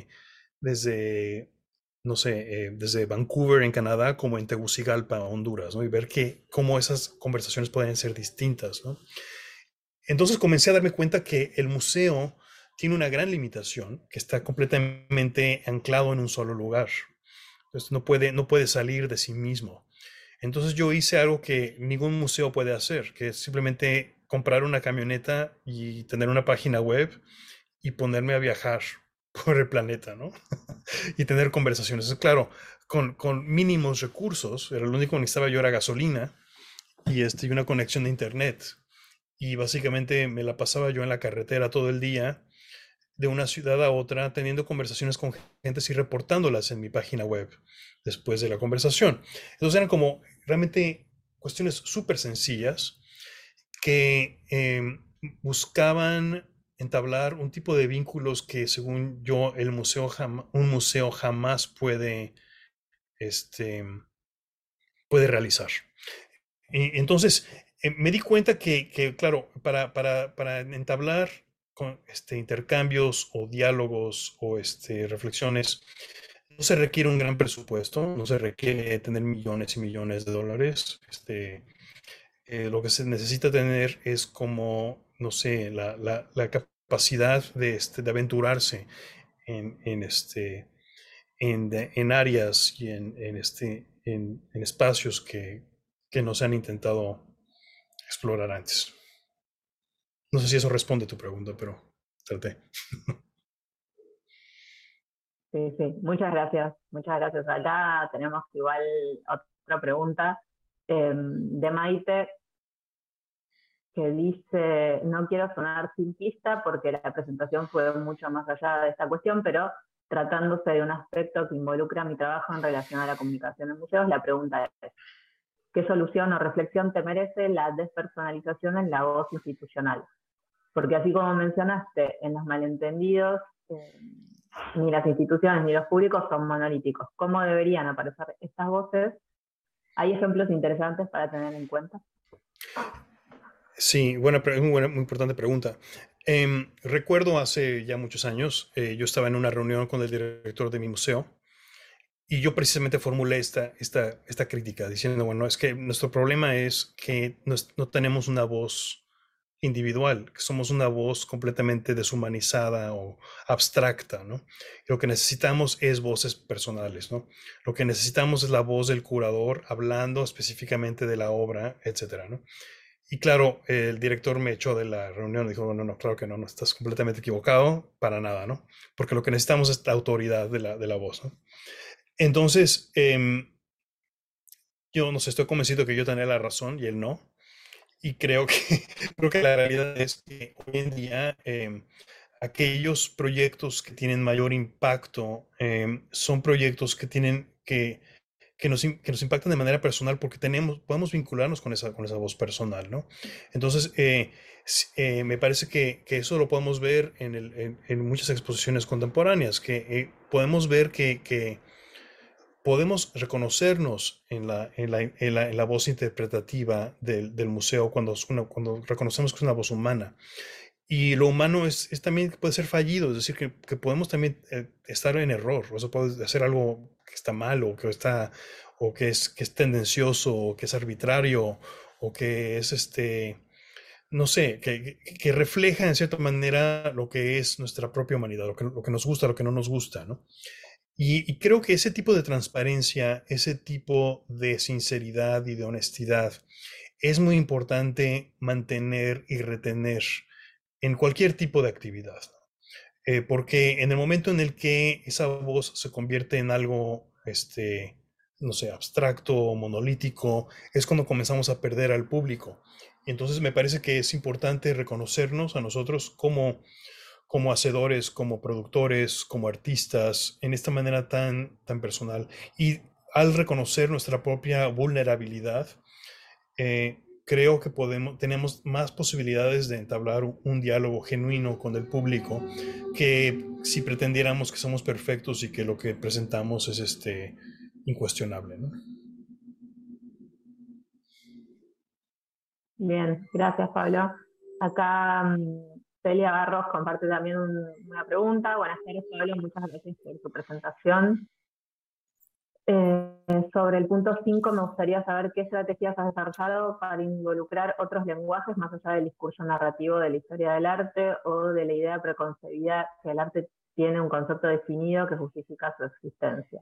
desde no sé, desde Vancouver en Canadá como en Tegucigalpa, Honduras, ¿no? Y ver cómo esas conversaciones pueden ser distintas, ¿no? Entonces comencé a darme cuenta que el museo tiene una gran limitación, que está completamente anclado en un solo lugar. Entonces no puede salir de sí mismo. Entonces yo hice algo que ningún museo puede hacer, que es simplemente comprar una camioneta y tener una página web y ponerme a viajar por el planeta, ¿no? Y tener conversaciones. Claro, con mínimos recursos, lo único que necesitaba yo era gasolina y una conexión de internet. Y básicamente me la pasaba yo en la carretera todo el día, de una ciudad a otra, teniendo conversaciones con gente y reportándolas en mi página web después de la conversación. Entonces eran como realmente cuestiones súper sencillas que buscaban entablar un tipo de vínculos que, según yo, un museo jamás puede realizar. Y entonces, me di cuenta claro, para entablar intercambios o diálogos o reflexiones, no se requiere un gran presupuesto, no se requiere tener millones y millones de dólares. Lo que se necesita tener es como, no sé, la capacidad de aventurarse en, en áreas y en espacios que no se han intentado explorar antes. No sé si eso responde a tu pregunta, pero traté. Sí, sí, muchas gracias, muchas gracias. Acá tenemos igual otra pregunta de Maite que dice, no quiero sonar simplista porque la presentación fue mucho más allá de esta cuestión, pero tratándose de un aspecto que involucra mi trabajo en relación a la comunicación en museos, la pregunta es, ¿qué solución o reflexión te merece la despersonalización en la voz institucional? Porque así como mencionaste, en los malentendidos, ni las instituciones ni los públicos son monolíticos. ¿Cómo deberían aparecer estas voces? ¿Hay ejemplos interesantes para tener en cuenta? Sí, muy importante pregunta. Recuerdo hace ya muchos años, yo estaba en una reunión con el director de mi museo y yo precisamente formulé esta crítica diciendo, bueno, es que nuestro problema es que no tenemos una voz individual, que somos una voz completamente deshumanizada o abstracta, ¿no? Lo que necesitamos es voces personales, ¿no? Lo que necesitamos es la voz del curador hablando específicamente de la obra, etcétera, ¿no? Y claro, el director me echó de la reunión y dijo, no, claro que no, estás completamente equivocado, para nada, ¿no? Porque lo que necesitamos es la autoridad de la voz, ¿no? Entonces, yo no sé, estoy convencido que yo tenía la razón y él no. Y creo que, creo que la realidad es que hoy en día aquellos proyectos que tienen mayor impacto son proyectos que tienen que nos impactan de manera personal porque podemos vincularnos con esa voz personal, ¿no? Entonces, me parece que eso lo podemos ver en muchas exposiciones contemporáneas, que podemos ver que podemos reconocernos en la voz interpretativa del museo cuando reconocemos que es una voz humana. Y lo humano es también puede ser fallido, es decir, que podemos también estar en error, o sea, puede hacer algo que está mal o que es tendencioso, o que es arbitrario, o que es no sé, que refleja en cierta manera lo que es nuestra propia humanidad, lo que nos gusta, lo que no nos gusta, ¿no? Y creo que ese tipo de transparencia, ese tipo de sinceridad y de honestidad es muy importante mantener y retener en cualquier tipo de actividad, ¿no? Porque en el momento en el que esa voz se convierte en algo, no sé, abstracto o monolítico, es cuando comenzamos a perder al público. Y entonces me parece que es importante reconocernos a nosotros como hacedores, como productores, como artistas, en esta manera tan personal. Y al reconocer nuestra propia vulnerabilidad, creo que tenemos más posibilidades de entablar un diálogo genuino con el público que si pretendiéramos que somos perfectos y que lo que presentamos es incuestionable, ¿no? Bien, gracias Pablo. Acá Celia Barros comparte también una pregunta. Buenas tardes Pablo, muchas gracias por tu presentación. Sobre el punto 5 me gustaría saber qué estrategias has desarrollado para involucrar otros lenguajes más allá del discurso narrativo de la historia del arte o de la idea preconcebida que el arte tiene un concepto definido que justifica su existencia.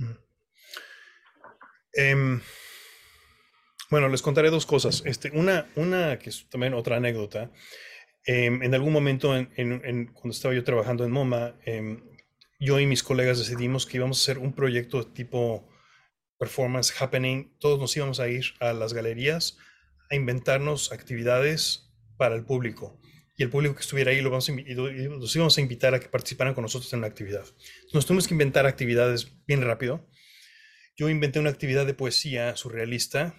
Bueno, les contaré dos cosas. Una que es también otra anécdota. En algún momento, cuando estaba yo trabajando en MoMA, yo y mis colegas decidimos que íbamos a hacer un proyecto tipo performance happening. Todos nos íbamos a ir a las galerías a inventarnos actividades para el público. Y el público que estuviera ahí los íbamos a invitar a que participaran con nosotros en la actividad. Nos tuvimos que inventar actividades bien rápido. Yo inventé una actividad de poesía surrealista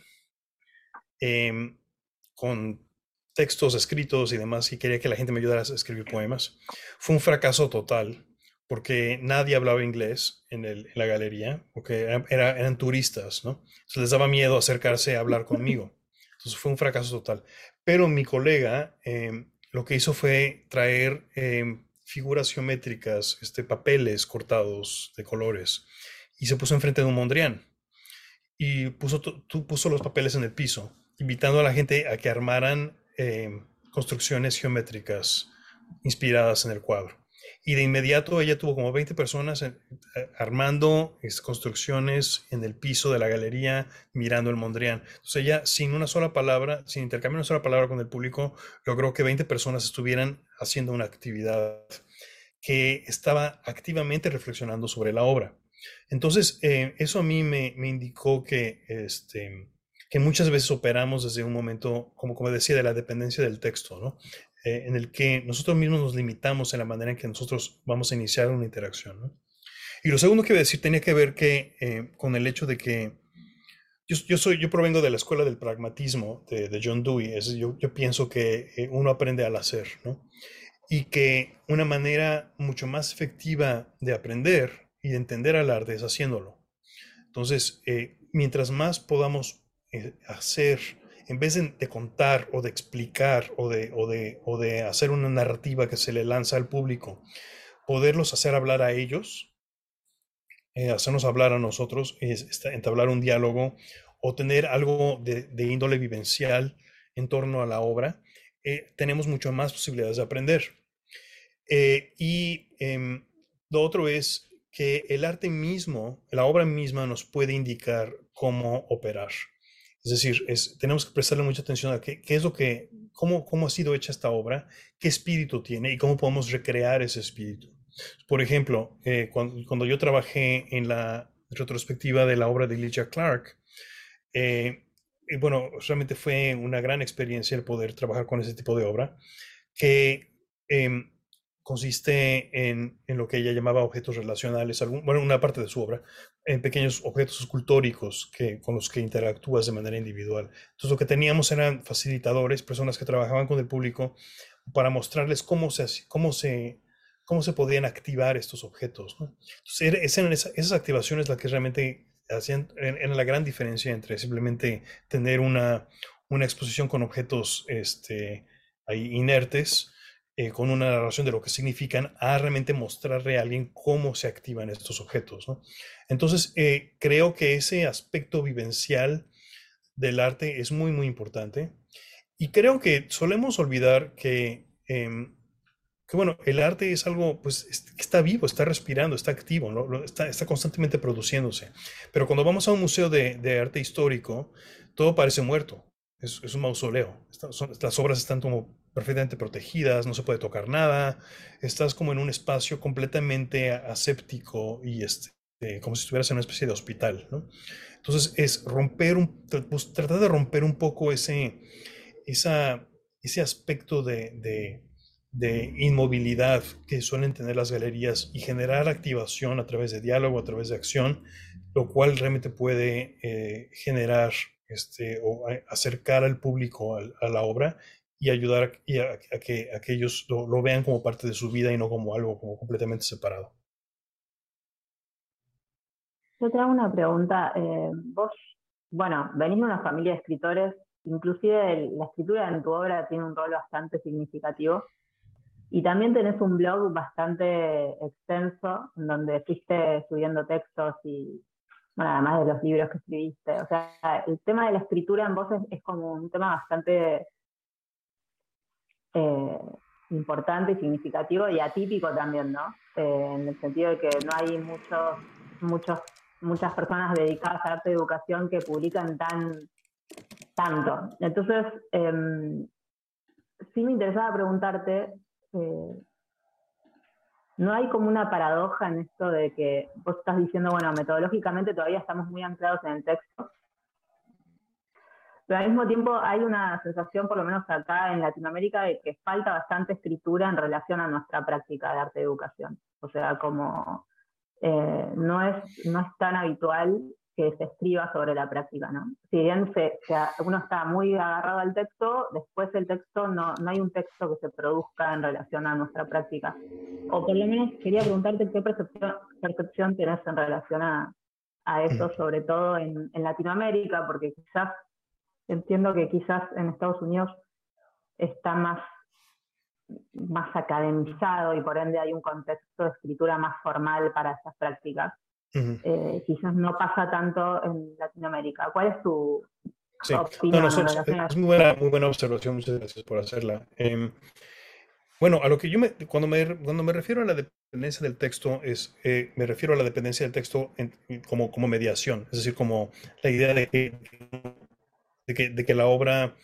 con textos escritos y demás, y quería que la gente me ayudara a escribir poemas. Fue un fracaso total, porque nadie hablaba inglés en la galería, porque eran turistas, ¿no? Entonces les daba miedo acercarse a hablar conmigo. Entonces fue un fracaso total. Pero mi colega lo que hizo fue traer figuras geométricas, papeles cortados de colores, y se puso enfrente de un Mondrian y puso los papeles en el piso, invitando a la gente a que armaran construcciones geométricas inspiradas en el cuadro. Y de inmediato ella tuvo como 20 personas armando construcciones en el piso de la galería, mirando el Mondrian. Entonces ella, sin una sola palabra, sin intercambiar una sola palabra con el público, logró que 20 personas estuvieran haciendo una actividad que estaba activamente reflexionando sobre la obra. Entonces, eso a mí me indicó que muchas veces operamos desde un momento, como decía, de la dependencia del texto, ¿no? En el que nosotros mismos nos limitamos en la manera en que nosotros vamos a iniciar una interacción, ¿no? Y lo segundo que iba a decir tenía que ver con el hecho de que yo provengo de la escuela del pragmatismo de John Dewey. Yo pienso que uno aprende al hacer, ¿no? Y que una manera mucho más efectiva de aprender y de entender al arte es haciéndolo. Entonces, mientras más podamos hacer, en vez de contar o de explicar o de hacer una narrativa que se le lanza al público, poderlos hacer hablar a ellos, hacernos hablar a nosotros, entablar un diálogo o tener algo de índole vivencial en torno a la obra, tenemos mucho más posibilidades de aprender. Lo otro es que el arte mismo, la obra misma nos puede indicar cómo operar. Es decir, tenemos que prestarle mucha atención a qué es cómo ha sido hecha esta obra, qué espíritu tiene y cómo podemos recrear ese espíritu. Por ejemplo, cuando yo trabajé en la retrospectiva de la obra de Elijah Clark, bueno, realmente fue una gran experiencia el poder trabajar con ese tipo de obra, que consiste en lo que ella llamaba objetos relacionales, una parte de su obra, en pequeños objetos escultóricos con los que interactúas de manera individual. Entonces lo que teníamos eran facilitadores, personas que trabajaban con el público para mostrarles cómo se podían activar estos objetos, ¿no? Entonces eran esas activaciones las que realmente eran la gran diferencia entre simplemente tener una exposición con objetos ahí inertes, con una narración de lo que significan, a realmente mostrarle a alguien cómo se activan estos objetos, ¿no? Entonces, creo que ese aspecto vivencial del arte es muy, muy importante. Y creo que solemos olvidar que bueno, el arte es algo pues, que está vivo, está respirando, está activo, ¿no? Está constantemente produciéndose. Pero cuando vamos a un museo de arte histórico, todo parece muerto. Es un mausoleo. Las obras están como perfectamente protegidas, no se puede tocar nada. Estás como en un espacio completamente aséptico y como si estuvieras en una especie de hospital, ¿no? Entonces es tratar de romper un poco ese aspecto de inmovilidad que suelen tener las galerías y generar activación a través de diálogo, a través de acción, lo cual realmente puede generar o acercar al público a la obra y ayudar a que ellos lo vean como parte de su vida y no como algo como completamente separado. Yo te hago una pregunta. Vos, bueno, venís de una familia de escritores, inclusive la escritura en tu obra tiene un rol bastante significativo. Y también tenés un blog bastante extenso, en donde fuiste subiendo textos y, bueno, además de los libros que escribiste. O sea, el tema de la escritura en vos es como un tema bastante importante y significativo y atípico también, ¿no? En el sentido de que no hay muchas personas dedicadas a arte y educación que publican tanto. Entonces, sí me interesaba preguntarte, ¿no hay como una paradoja en esto de que vos estás diciendo, bueno, metodológicamente todavía estamos muy anclados en el texto, pero al mismo tiempo hay una sensación, por lo menos acá en Latinoamérica, de que falta bastante escritura en relación a nuestra práctica de arte y educación? O sea, como no es tan habitual que se escriba sobre la práctica, ¿no? Si bien uno está muy agarrado al texto, después el texto no hay un texto que se produzca en relación a nuestra práctica. O por lo menos quería preguntarte qué percepción tenés en relación a eso, sobre todo en Latinoamérica, porque quizás entiendo que quizás en Estados Unidos está más academizado y por ende hay un contexto de escritura más formal para estas prácticas. Quizás no pasa tanto en Latinoamérica. ¿Cuál es tu Sí, opinión en relación a es eso? muy buena observación, muchas gracias por hacerla. Bueno, a lo que cuando me refiero a la dependencia del texto, me refiero a la dependencia del texto como mediación, es decir, como la idea de que la obra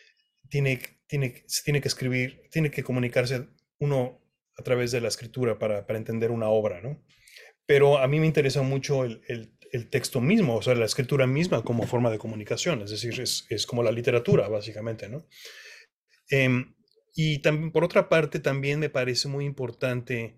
se tiene que escribir, tiene que comunicarse uno a través de la escritura para entender una obra, ¿no? Pero a mí me interesa mucho el texto mismo, o sea, la escritura misma como forma de comunicación, es decir, es como la literatura, básicamente, ¿no? Em, y también, por otra parte, también me parece muy importante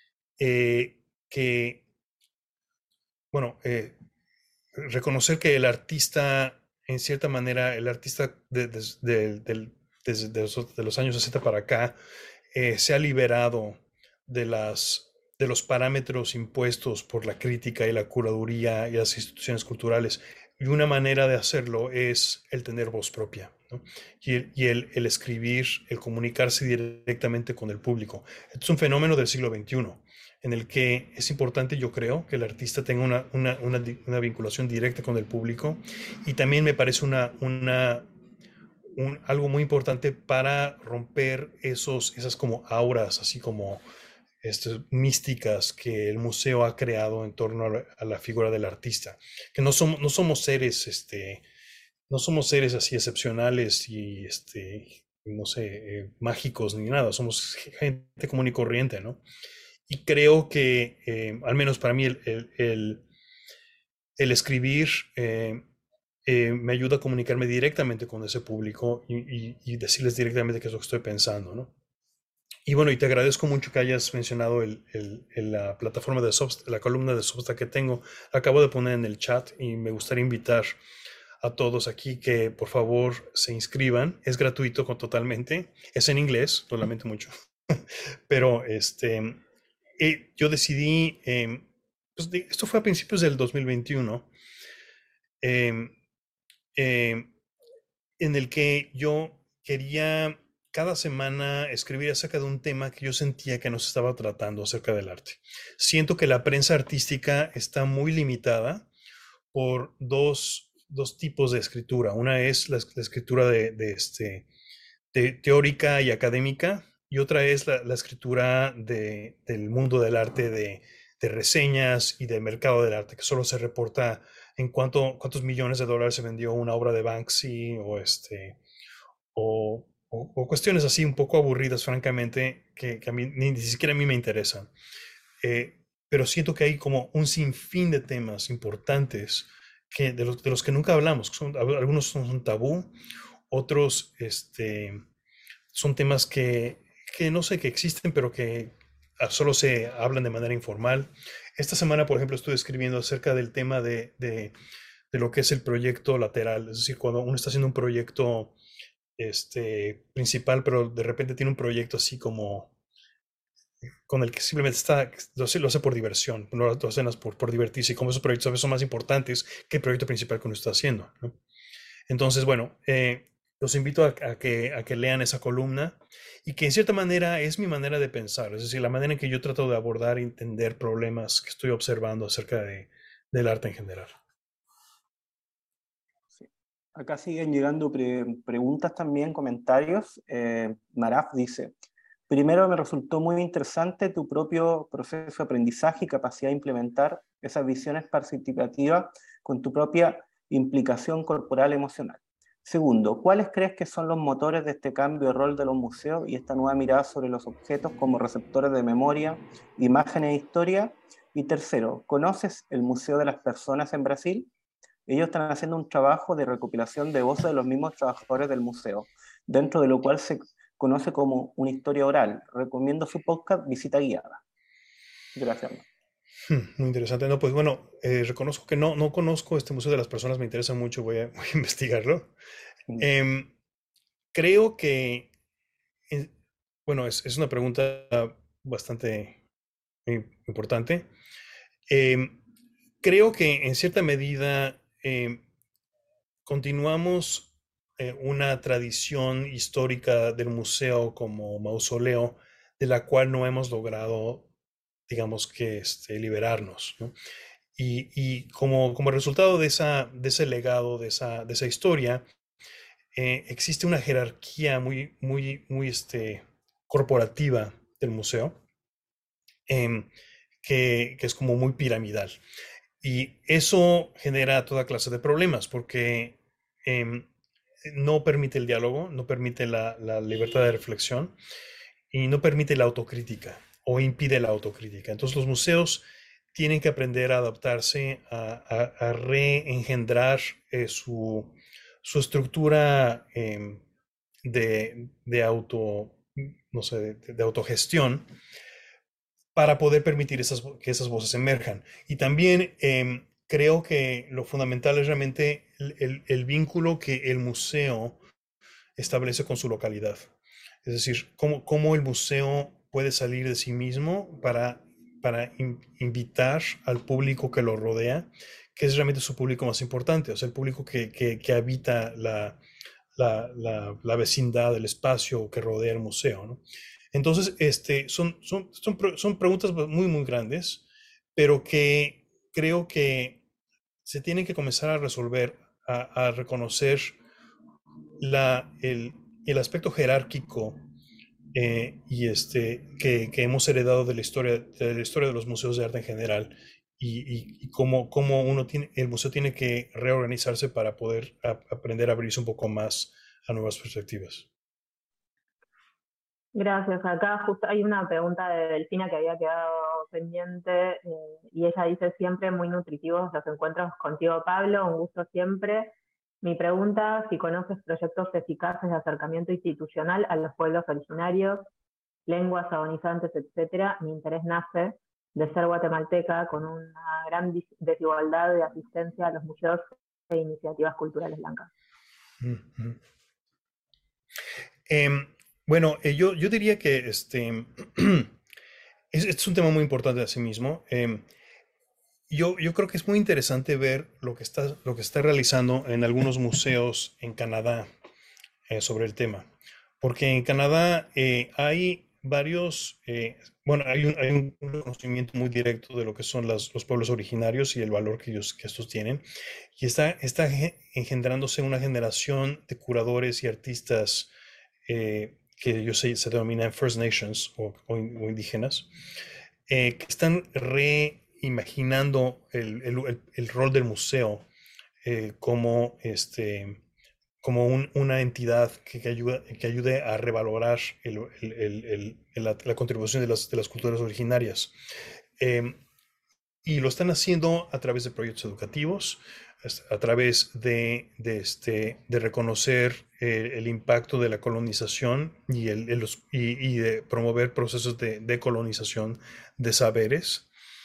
que, bueno, reconocer que el artista, en cierta manera, el artista desde de los años 60 para acá, se ha liberado de los parámetros impuestos por la crítica y la curaduría y las instituciones culturales. Y una manera de hacerlo es el tener voz propia, ¿no? Y el escribir, el comunicarse directamente con el público. Esto es un fenómeno del siglo XXI, en el que es importante, yo creo, que el artista tenga una vinculación directa con el público. Y también me parece algo muy importante para romper esas como auras, así como místicas que el museo ha creado en torno a la figura del artista, que no somos seres, no somos seres así excepcionales y, no sé, mágicos ni nada, somos gente común y corriente, ¿no? Y creo que, al menos para mí, el escribir me ayuda a comunicarme directamente con ese público y decirles directamente qué es lo que estoy pensando, ¿no? Y bueno, y te agradezco mucho que hayas mencionado la plataforma de Substack, la columna de Substack que tengo. La acabo de poner en el chat y me gustaría invitar a todos aquí que por favor se inscriban. Es gratuito totalmente. Es en inglés, lo lamento mucho. Pero yo decidí, pues esto fue a principios del 2021, em, em, en el que yo quería cada semana escribir acerca de un tema que yo sentía que no se estaba tratando acerca del arte. Siento que la prensa artística está muy limitada por dos tipos de escritura. Una es la escritura de teórica y académica, y otra es la escritura del mundo del arte, de reseñas y del mercado del arte, que solo se reporta en cuántos millones de dólares se vendió una obra de Banksy o cuestiones así un poco aburridas, francamente, que a mí ni siquiera a mí me interesan. Pero siento que hay como un sinfín de temas importantes de los que nunca hablamos. Algunos son tabú, otros son temas que no sé que existen, pero que solo se hablan de manera informal. Esta semana, por ejemplo, estuve escribiendo acerca del tema de lo que es el proyecto lateral, es decir, cuando uno está haciendo un proyecto principal, pero de repente tiene un proyecto así como con el que simplemente lo hace por diversión, no lo hacen por divertirse, y como esos proyectos a veces son más importantes que el proyecto principal que uno está haciendo, ¿no? Entonces, bueno, los invito a que lean esa columna y que en cierta manera es mi manera de pensar, es decir, la manera en que yo trato de abordar y entender problemas que estoy observando acerca del arte en general. Sí. Acá siguen llegando preguntas también, comentarios. Maraf dice, primero me resultó muy interesante tu propio proceso de aprendizaje y capacidad de implementar esas visiones participativas con tu propia implicación corporal emocional. Segundo, ¿cuáles crees que son los motores de este cambio de rol de los museos y esta nueva mirada sobre los objetos como receptores de memoria, imágenes e historia? Y tercero, ¿conoces el Museo de las Personas en Brasil? Ellos están haciendo un trabajo de recopilación de voces de los mismos trabajadores del museo, dentro de lo cual se conoce como una historia oral. Recomiendo su podcast Visita Guiada. Gracias. Muy interesante. No, pues bueno, reconozco que no conozco este Museo de las Personas, me interesa mucho, voy a investigarlo. Em, Creo que, eh, bueno, es una pregunta bastante importante. Em, Creo que en cierta medida continuamos una tradición histórica del museo como mausoleo de la cual no hemos logrado, digamos que, liberarnos, ¿no? Y como resultado de ese legado, de esa historia, existe una jerarquía muy corporativa del museo, em, que es como muy piramidal. Y eso genera toda clase de problemas porque em, no permite el diálogo, no permite la libertad de reflexión y no permite la autocrítica o impide la autocrítica. Entonces los museos tienen que aprender a adaptarse, a reengendrar su estructura de auto, no sé, de autogestión para poder permitir que esas voces emerjan. Y también creo que lo fundamental es realmente el vínculo que el museo establece con su localidad. Es decir, cómo el museo puede salir de sí mismo para invitar al público que lo rodea, que es realmente su público más importante, o sea, el público que habita la vecindad, el espacio que rodea el museo, ¿no? Entonces, son preguntas muy grandes, pero que creo que se tienen que comenzar a resolver, a reconocer la, el, el aspecto jerárquico que hemos heredado de la historia de los museos de arte en general y cómo el museo tiene que reorganizarse para poder aprender a abrirse un poco más a nuevas perspectivas. Gracias. Acá justo hay una pregunta de Delfina que había quedado pendiente y ella dice siempre muy nutritivos los encuentros contigo, Pablo, un gusto siempre. Mi pregunta, si conoces proyectos eficaces de acercamiento institucional a los pueblos originarios, lenguas agonizantes, etcétera. Mi interés nace de ser guatemalteca con una gran desigualdad de asistencia a los museos e iniciativas culturales blancas. Bueno, yo diría que este es un tema muy importante a sí mismo. Yo creo que es muy interesante ver lo que está realizando en algunos museos en Canadá sobre el tema. Porque en Canadá hay varios, bueno, hay un conocimiento muy directo de lo que son los pueblos originarios y el valor que estos tienen. Y está engendrándose una generación de curadores y artistas que ellos se denominan First Nations o indígenas, que están reimaginando el rol del museo como una entidad que ayude a revalorar la contribución de las culturas originarias. Y lo están haciendo a través de proyectos educativos, a través de reconocer el impacto de la colonización y de promover procesos de decolonización de saberes.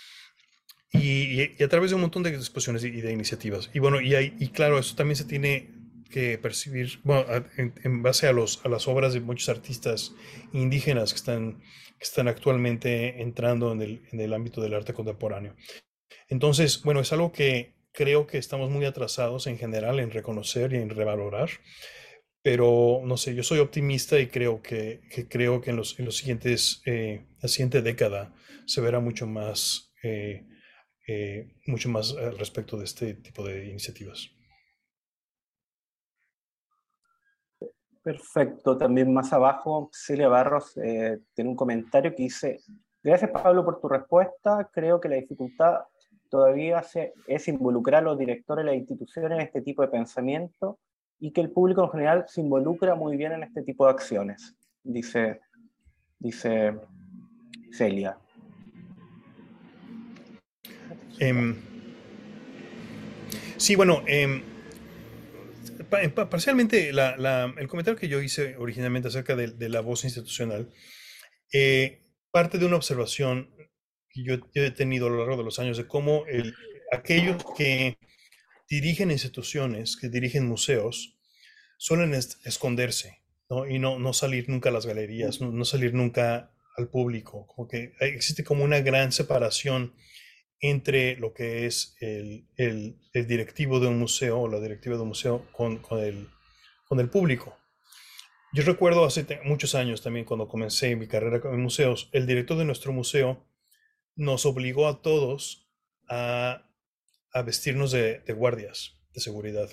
Y a través de un montón de exposiciones y de iniciativas. Y bueno, y claro, eso también se tiene que percibir, bueno, en base a las obras de muchos artistas indígenas que están actualmente entrando en el ámbito del arte contemporáneo. Entonces, bueno, es algo que creo que estamos muy atrasados en general en reconocer y en revalorar, pero no sé, yo soy optimista y creo que en los siguientes, la siguiente década se verá mucho más al respecto de este tipo de iniciativas. Perfecto. También más abajo, Celia Barros tiene un comentario que dice: gracias, Pablo, por tu respuesta. Creo que la dificultad todavía es involucrar a los directores de las instituciones en este tipo de pensamiento y que el público en general se involucra muy bien en este tipo de acciones, dice Celia. Sí, bueno, parcialmente el comentario que yo hice originalmente acerca de la voz institucional parte de una observación que yo he tenido a lo largo de los años de cómo aquellos que dirigen instituciones, que dirigen museos, suelen esconderse, ¿no? Y no salir nunca a las galerías, no salir nunca al público. Como que existe como una gran separación entre lo que es el directivo de un museo o la directiva de un museo con con el público. Yo recuerdo hace muchos años también, cuando comencé mi carrera en museos, el director de nuestro museo nos obligó a todos a vestirnos de guardias de seguridad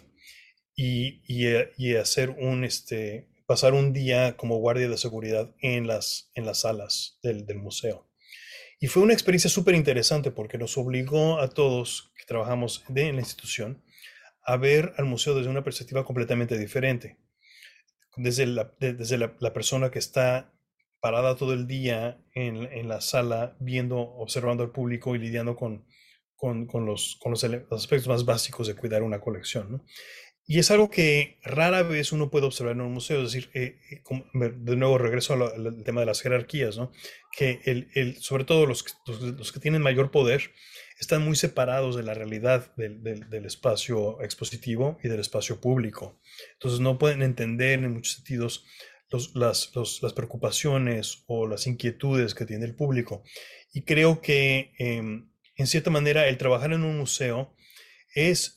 y hacer pasar un día como guardia de seguridad en las salas del museo. Y fue una experiencia súper interesante porque nos obligó a todos que trabajamos en la institución a ver al museo desde una perspectiva completamente diferente. Desde la persona que está parada todo el día en la sala, observando al público y lidiando con los aspectos más básicos de cuidar una colección, ¿no? Y es algo que rara vez uno puede observar en un museo. Es decir, de nuevo regreso al tema de las jerarquías, ¿no? Que sobre todo los que tienen mayor poder están muy separados de la realidad del espacio expositivo y del espacio público. Entonces no pueden entender en muchos sentidos las preocupaciones o las inquietudes que tiene el público. Y creo que en cierta manera el trabajar en un museo es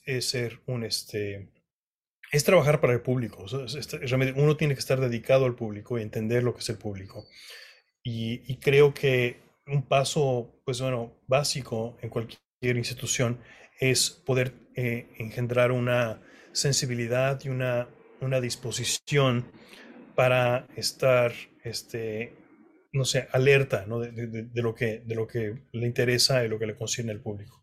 trabajar para el público. Realmente uno tiene que estar dedicado al público y entender lo que es el público. Y creo que un paso, pues bueno, básico en cualquier institución es poder engendrar una sensibilidad y una disposición para estar, no sé, alerta, ¿no? de lo que le interesa y lo que le concierne al público.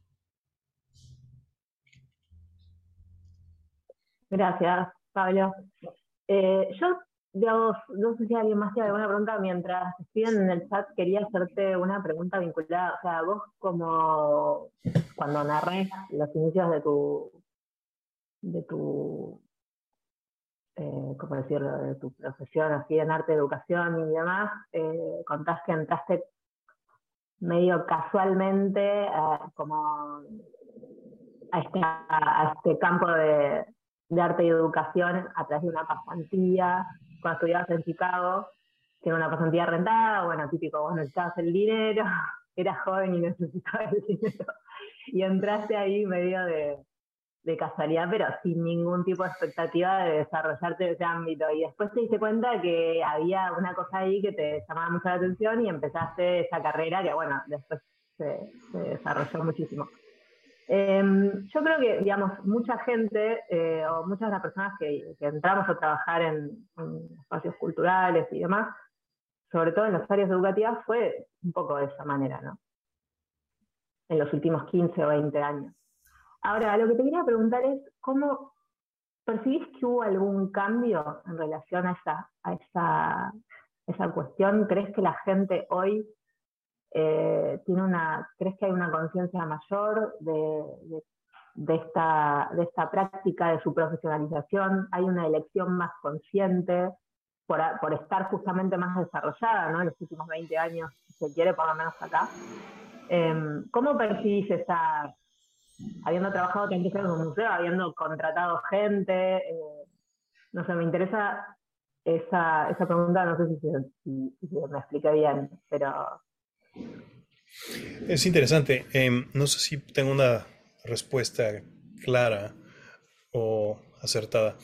Gracias, Pablo. Yo, digamos, no sé si alguien más tiene alguna pregunta. Mientras escriben en el chat, quería hacerte una pregunta vinculada. O sea, vos como cuando narré los inicios de tu ¿cómo decirlo?, de tu profesión así en arte, educación y demás, contás que entraste medio casualmente como a este campo de arte y educación a través de una pasantía cuando estudiabas en Chicago, que era una pasantía rentada. Bueno, típico, vos necesitabas el dinero, eras joven y necesitabas el dinero, y entraste ahí medio de casualidad, pero sin ningún tipo de expectativa de desarrollarte en ese ámbito. Y después te diste cuenta que había una cosa ahí que te llamaba mucho la atención y empezaste esa carrera que, bueno, después se desarrolló muchísimo. Yo creo que, digamos, mucha gente o muchas de las personas que entramos a trabajar en espacios culturales y demás, sobre todo en las áreas educativas, fue un poco de esa manera, ¿no? En los últimos 15 o 20 años. Ahora, lo que te quería preguntar es, ¿cómo percibís que hubo algún cambio en relación a esa cuestión? ¿Crees que la gente hoy crees que hay una conciencia mayor de esta práctica de su profesionalización? ¿Hay una elección más consciente por estar justamente más desarrollada, ¿no?, en los últimos 20 años, si se quiere, por lo menos acá? ¿Cómo percibís habiendo trabajado tantos años en un museo, habiendo contratado gente? No sé, me interesa esa pregunta, no sé si me expliqué bien, pero... Es interesante. No sé si tengo una respuesta clara o acertada.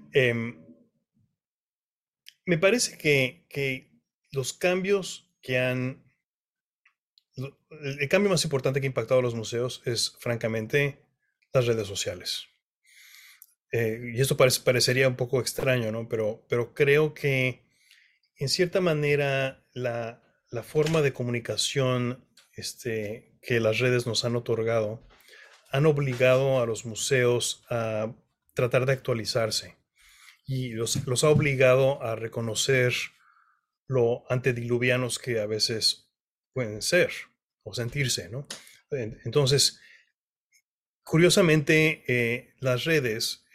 Me parece que los cambios el cambio más importante que ha impactado a los museos es, francamente, las redes sociales. Y esto parecería un poco extraño, ¿no? Pero creo que, en cierta manera, la forma de comunicación que las redes nos han otorgado han obligado a los museos a tratar de actualizarse y los ha obligado a reconocer lo antediluvianos que a veces pueden ser o sentirse, ¿no? Entonces, curiosamente, las redes,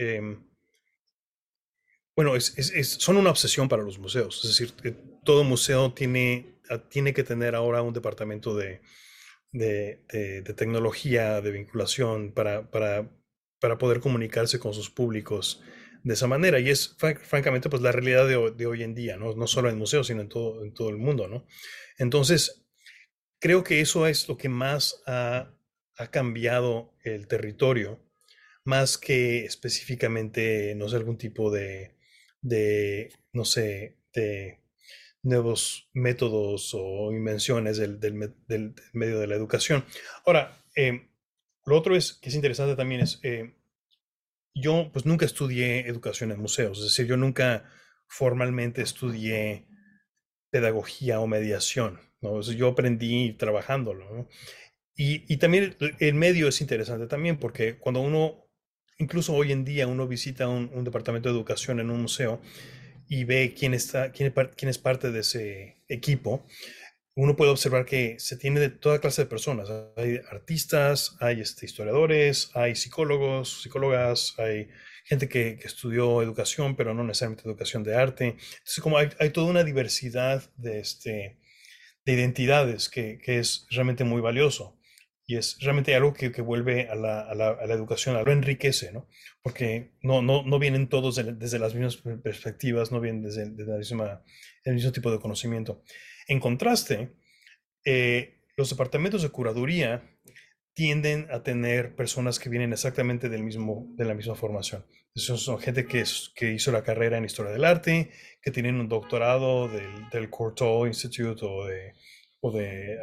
bueno, son una obsesión para los museos. Es decir, todo museo tiene que tener ahora un departamento de tecnología, de vinculación para poder comunicarse con sus públicos de esa manera. Y es, francamente, pues la realidad de hoy en día, ¿no? No solo en museos, sino en todo el mundo, ¿no? Entonces, creo que eso es lo que más ha cambiado el territorio, más que específicamente, no sé, algún tipo de no sé, de nuevos métodos o invenciones del medio de la educación. Ahora, lo otro que es interesante también es, yo pues nunca estudié educación en museos, es decir, yo nunca formalmente estudié pedagogía o mediación, ¿no? O sea, yo aprendí trabajándolo, ¿no? Y también el medio es interesante también porque cuando uno, incluso hoy en día, uno visita un departamento de educación en un museo y ve quién es parte de ese equipo, uno puede observar que se tiene de toda clase de personas. Hay artistas, hay historiadores, hay psicólogos, psicólogas, hay gente que estudió educación, pero no necesariamente educación de arte. Entonces, como hay toda una diversidad de identidades que es realmente muy valioso. Y es realmente algo que vuelve a la educación, lo enriquece, ¿no? Porque no vienen todos desde las mismas perspectivas, no vienen desde el mismo tipo de conocimiento. En contraste, los departamentos de curaduría tienden a tener personas que vienen exactamente de la misma formación. Esos son gente que hizo la carrera en Historia del Arte, que tienen un doctorado del Courtauld Institute o de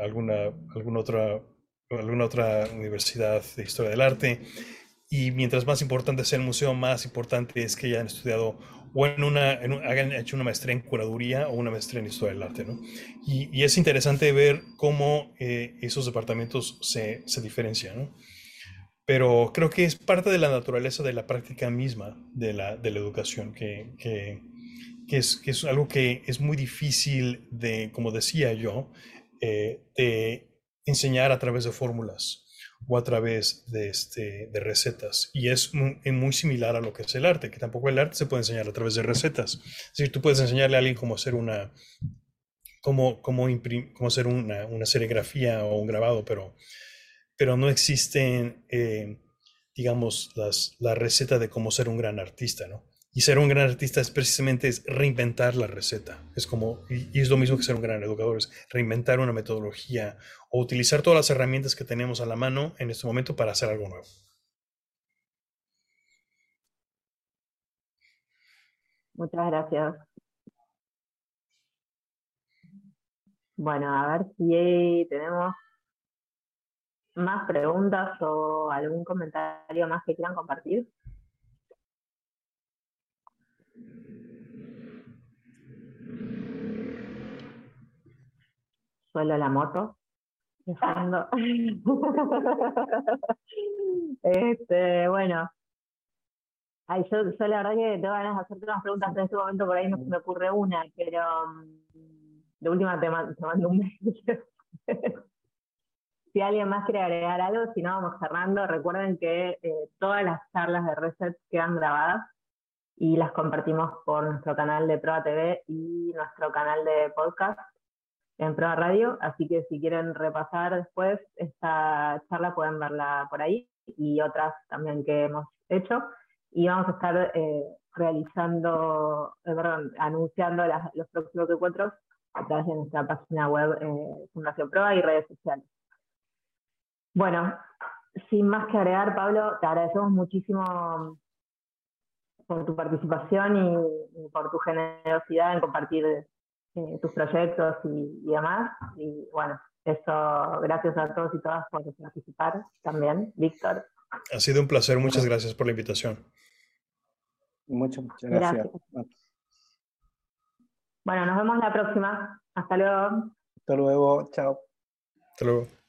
alguna otra universidad de Historia del Arte. Y mientras más importante sea el museo, más importante es que hayan estudiado o hayan hecho una maestría en curaduría o una maestría en historia del arte, ¿no? Y es interesante ver cómo esos departamentos se diferencian, ¿no? Pero creo que es parte de la naturaleza de la práctica misma de la educación, que es algo que es muy difícil de, como decía yo, de enseñar a través de fórmulas o a través de recetas. Y es muy similar a lo que es el arte, que tampoco el arte se puede enseñar a través de recetas. Es decir, tú puedes enseñarle a alguien cómo hacer cómo hacer una serigrafía o un grabado, pero no existen, digamos, la receta de cómo ser un gran artista, ¿no? Y ser un gran artista es reinventar la receta. Y es lo mismo que ser un gran educador, es reinventar una metodología o utilizar todas las herramientas que tenemos a la mano en este momento para hacer algo nuevo. Muchas gracias. Bueno, a ver si tenemos más preguntas o algún comentario más que quieran compartir. Suelo la moto de fondo. Bueno. Ay, yo la verdad que tengo ganas de hacerte unas preguntas en este momento, por ahí no se me ocurre una, pero de última te mando un mail. Si alguien más quiere agregar algo, si no vamos cerrando, recuerden que todas las charlas de Reset quedan grabadas y las compartimos por nuestro canal de Proa TV y nuestro canal de podcast en Proa Radio, así que si quieren repasar después esta charla pueden verla por ahí y otras también que hemos hecho. Y vamos a estar anunciando los próximos encuentros a través de nuestra página web Fundación Proa y redes sociales. Bueno, sin más que agregar, Pablo, te agradecemos muchísimo por tu participación y por tu generosidad en compartir tus proyectos y demás. Y bueno, eso, gracias a todos y todas por participar también. Víctor. Ha sido un placer, muchas gracias por la invitación. Muchas gracias. Bueno, nos vemos la próxima. Hasta luego. Hasta luego, chao. Hasta luego.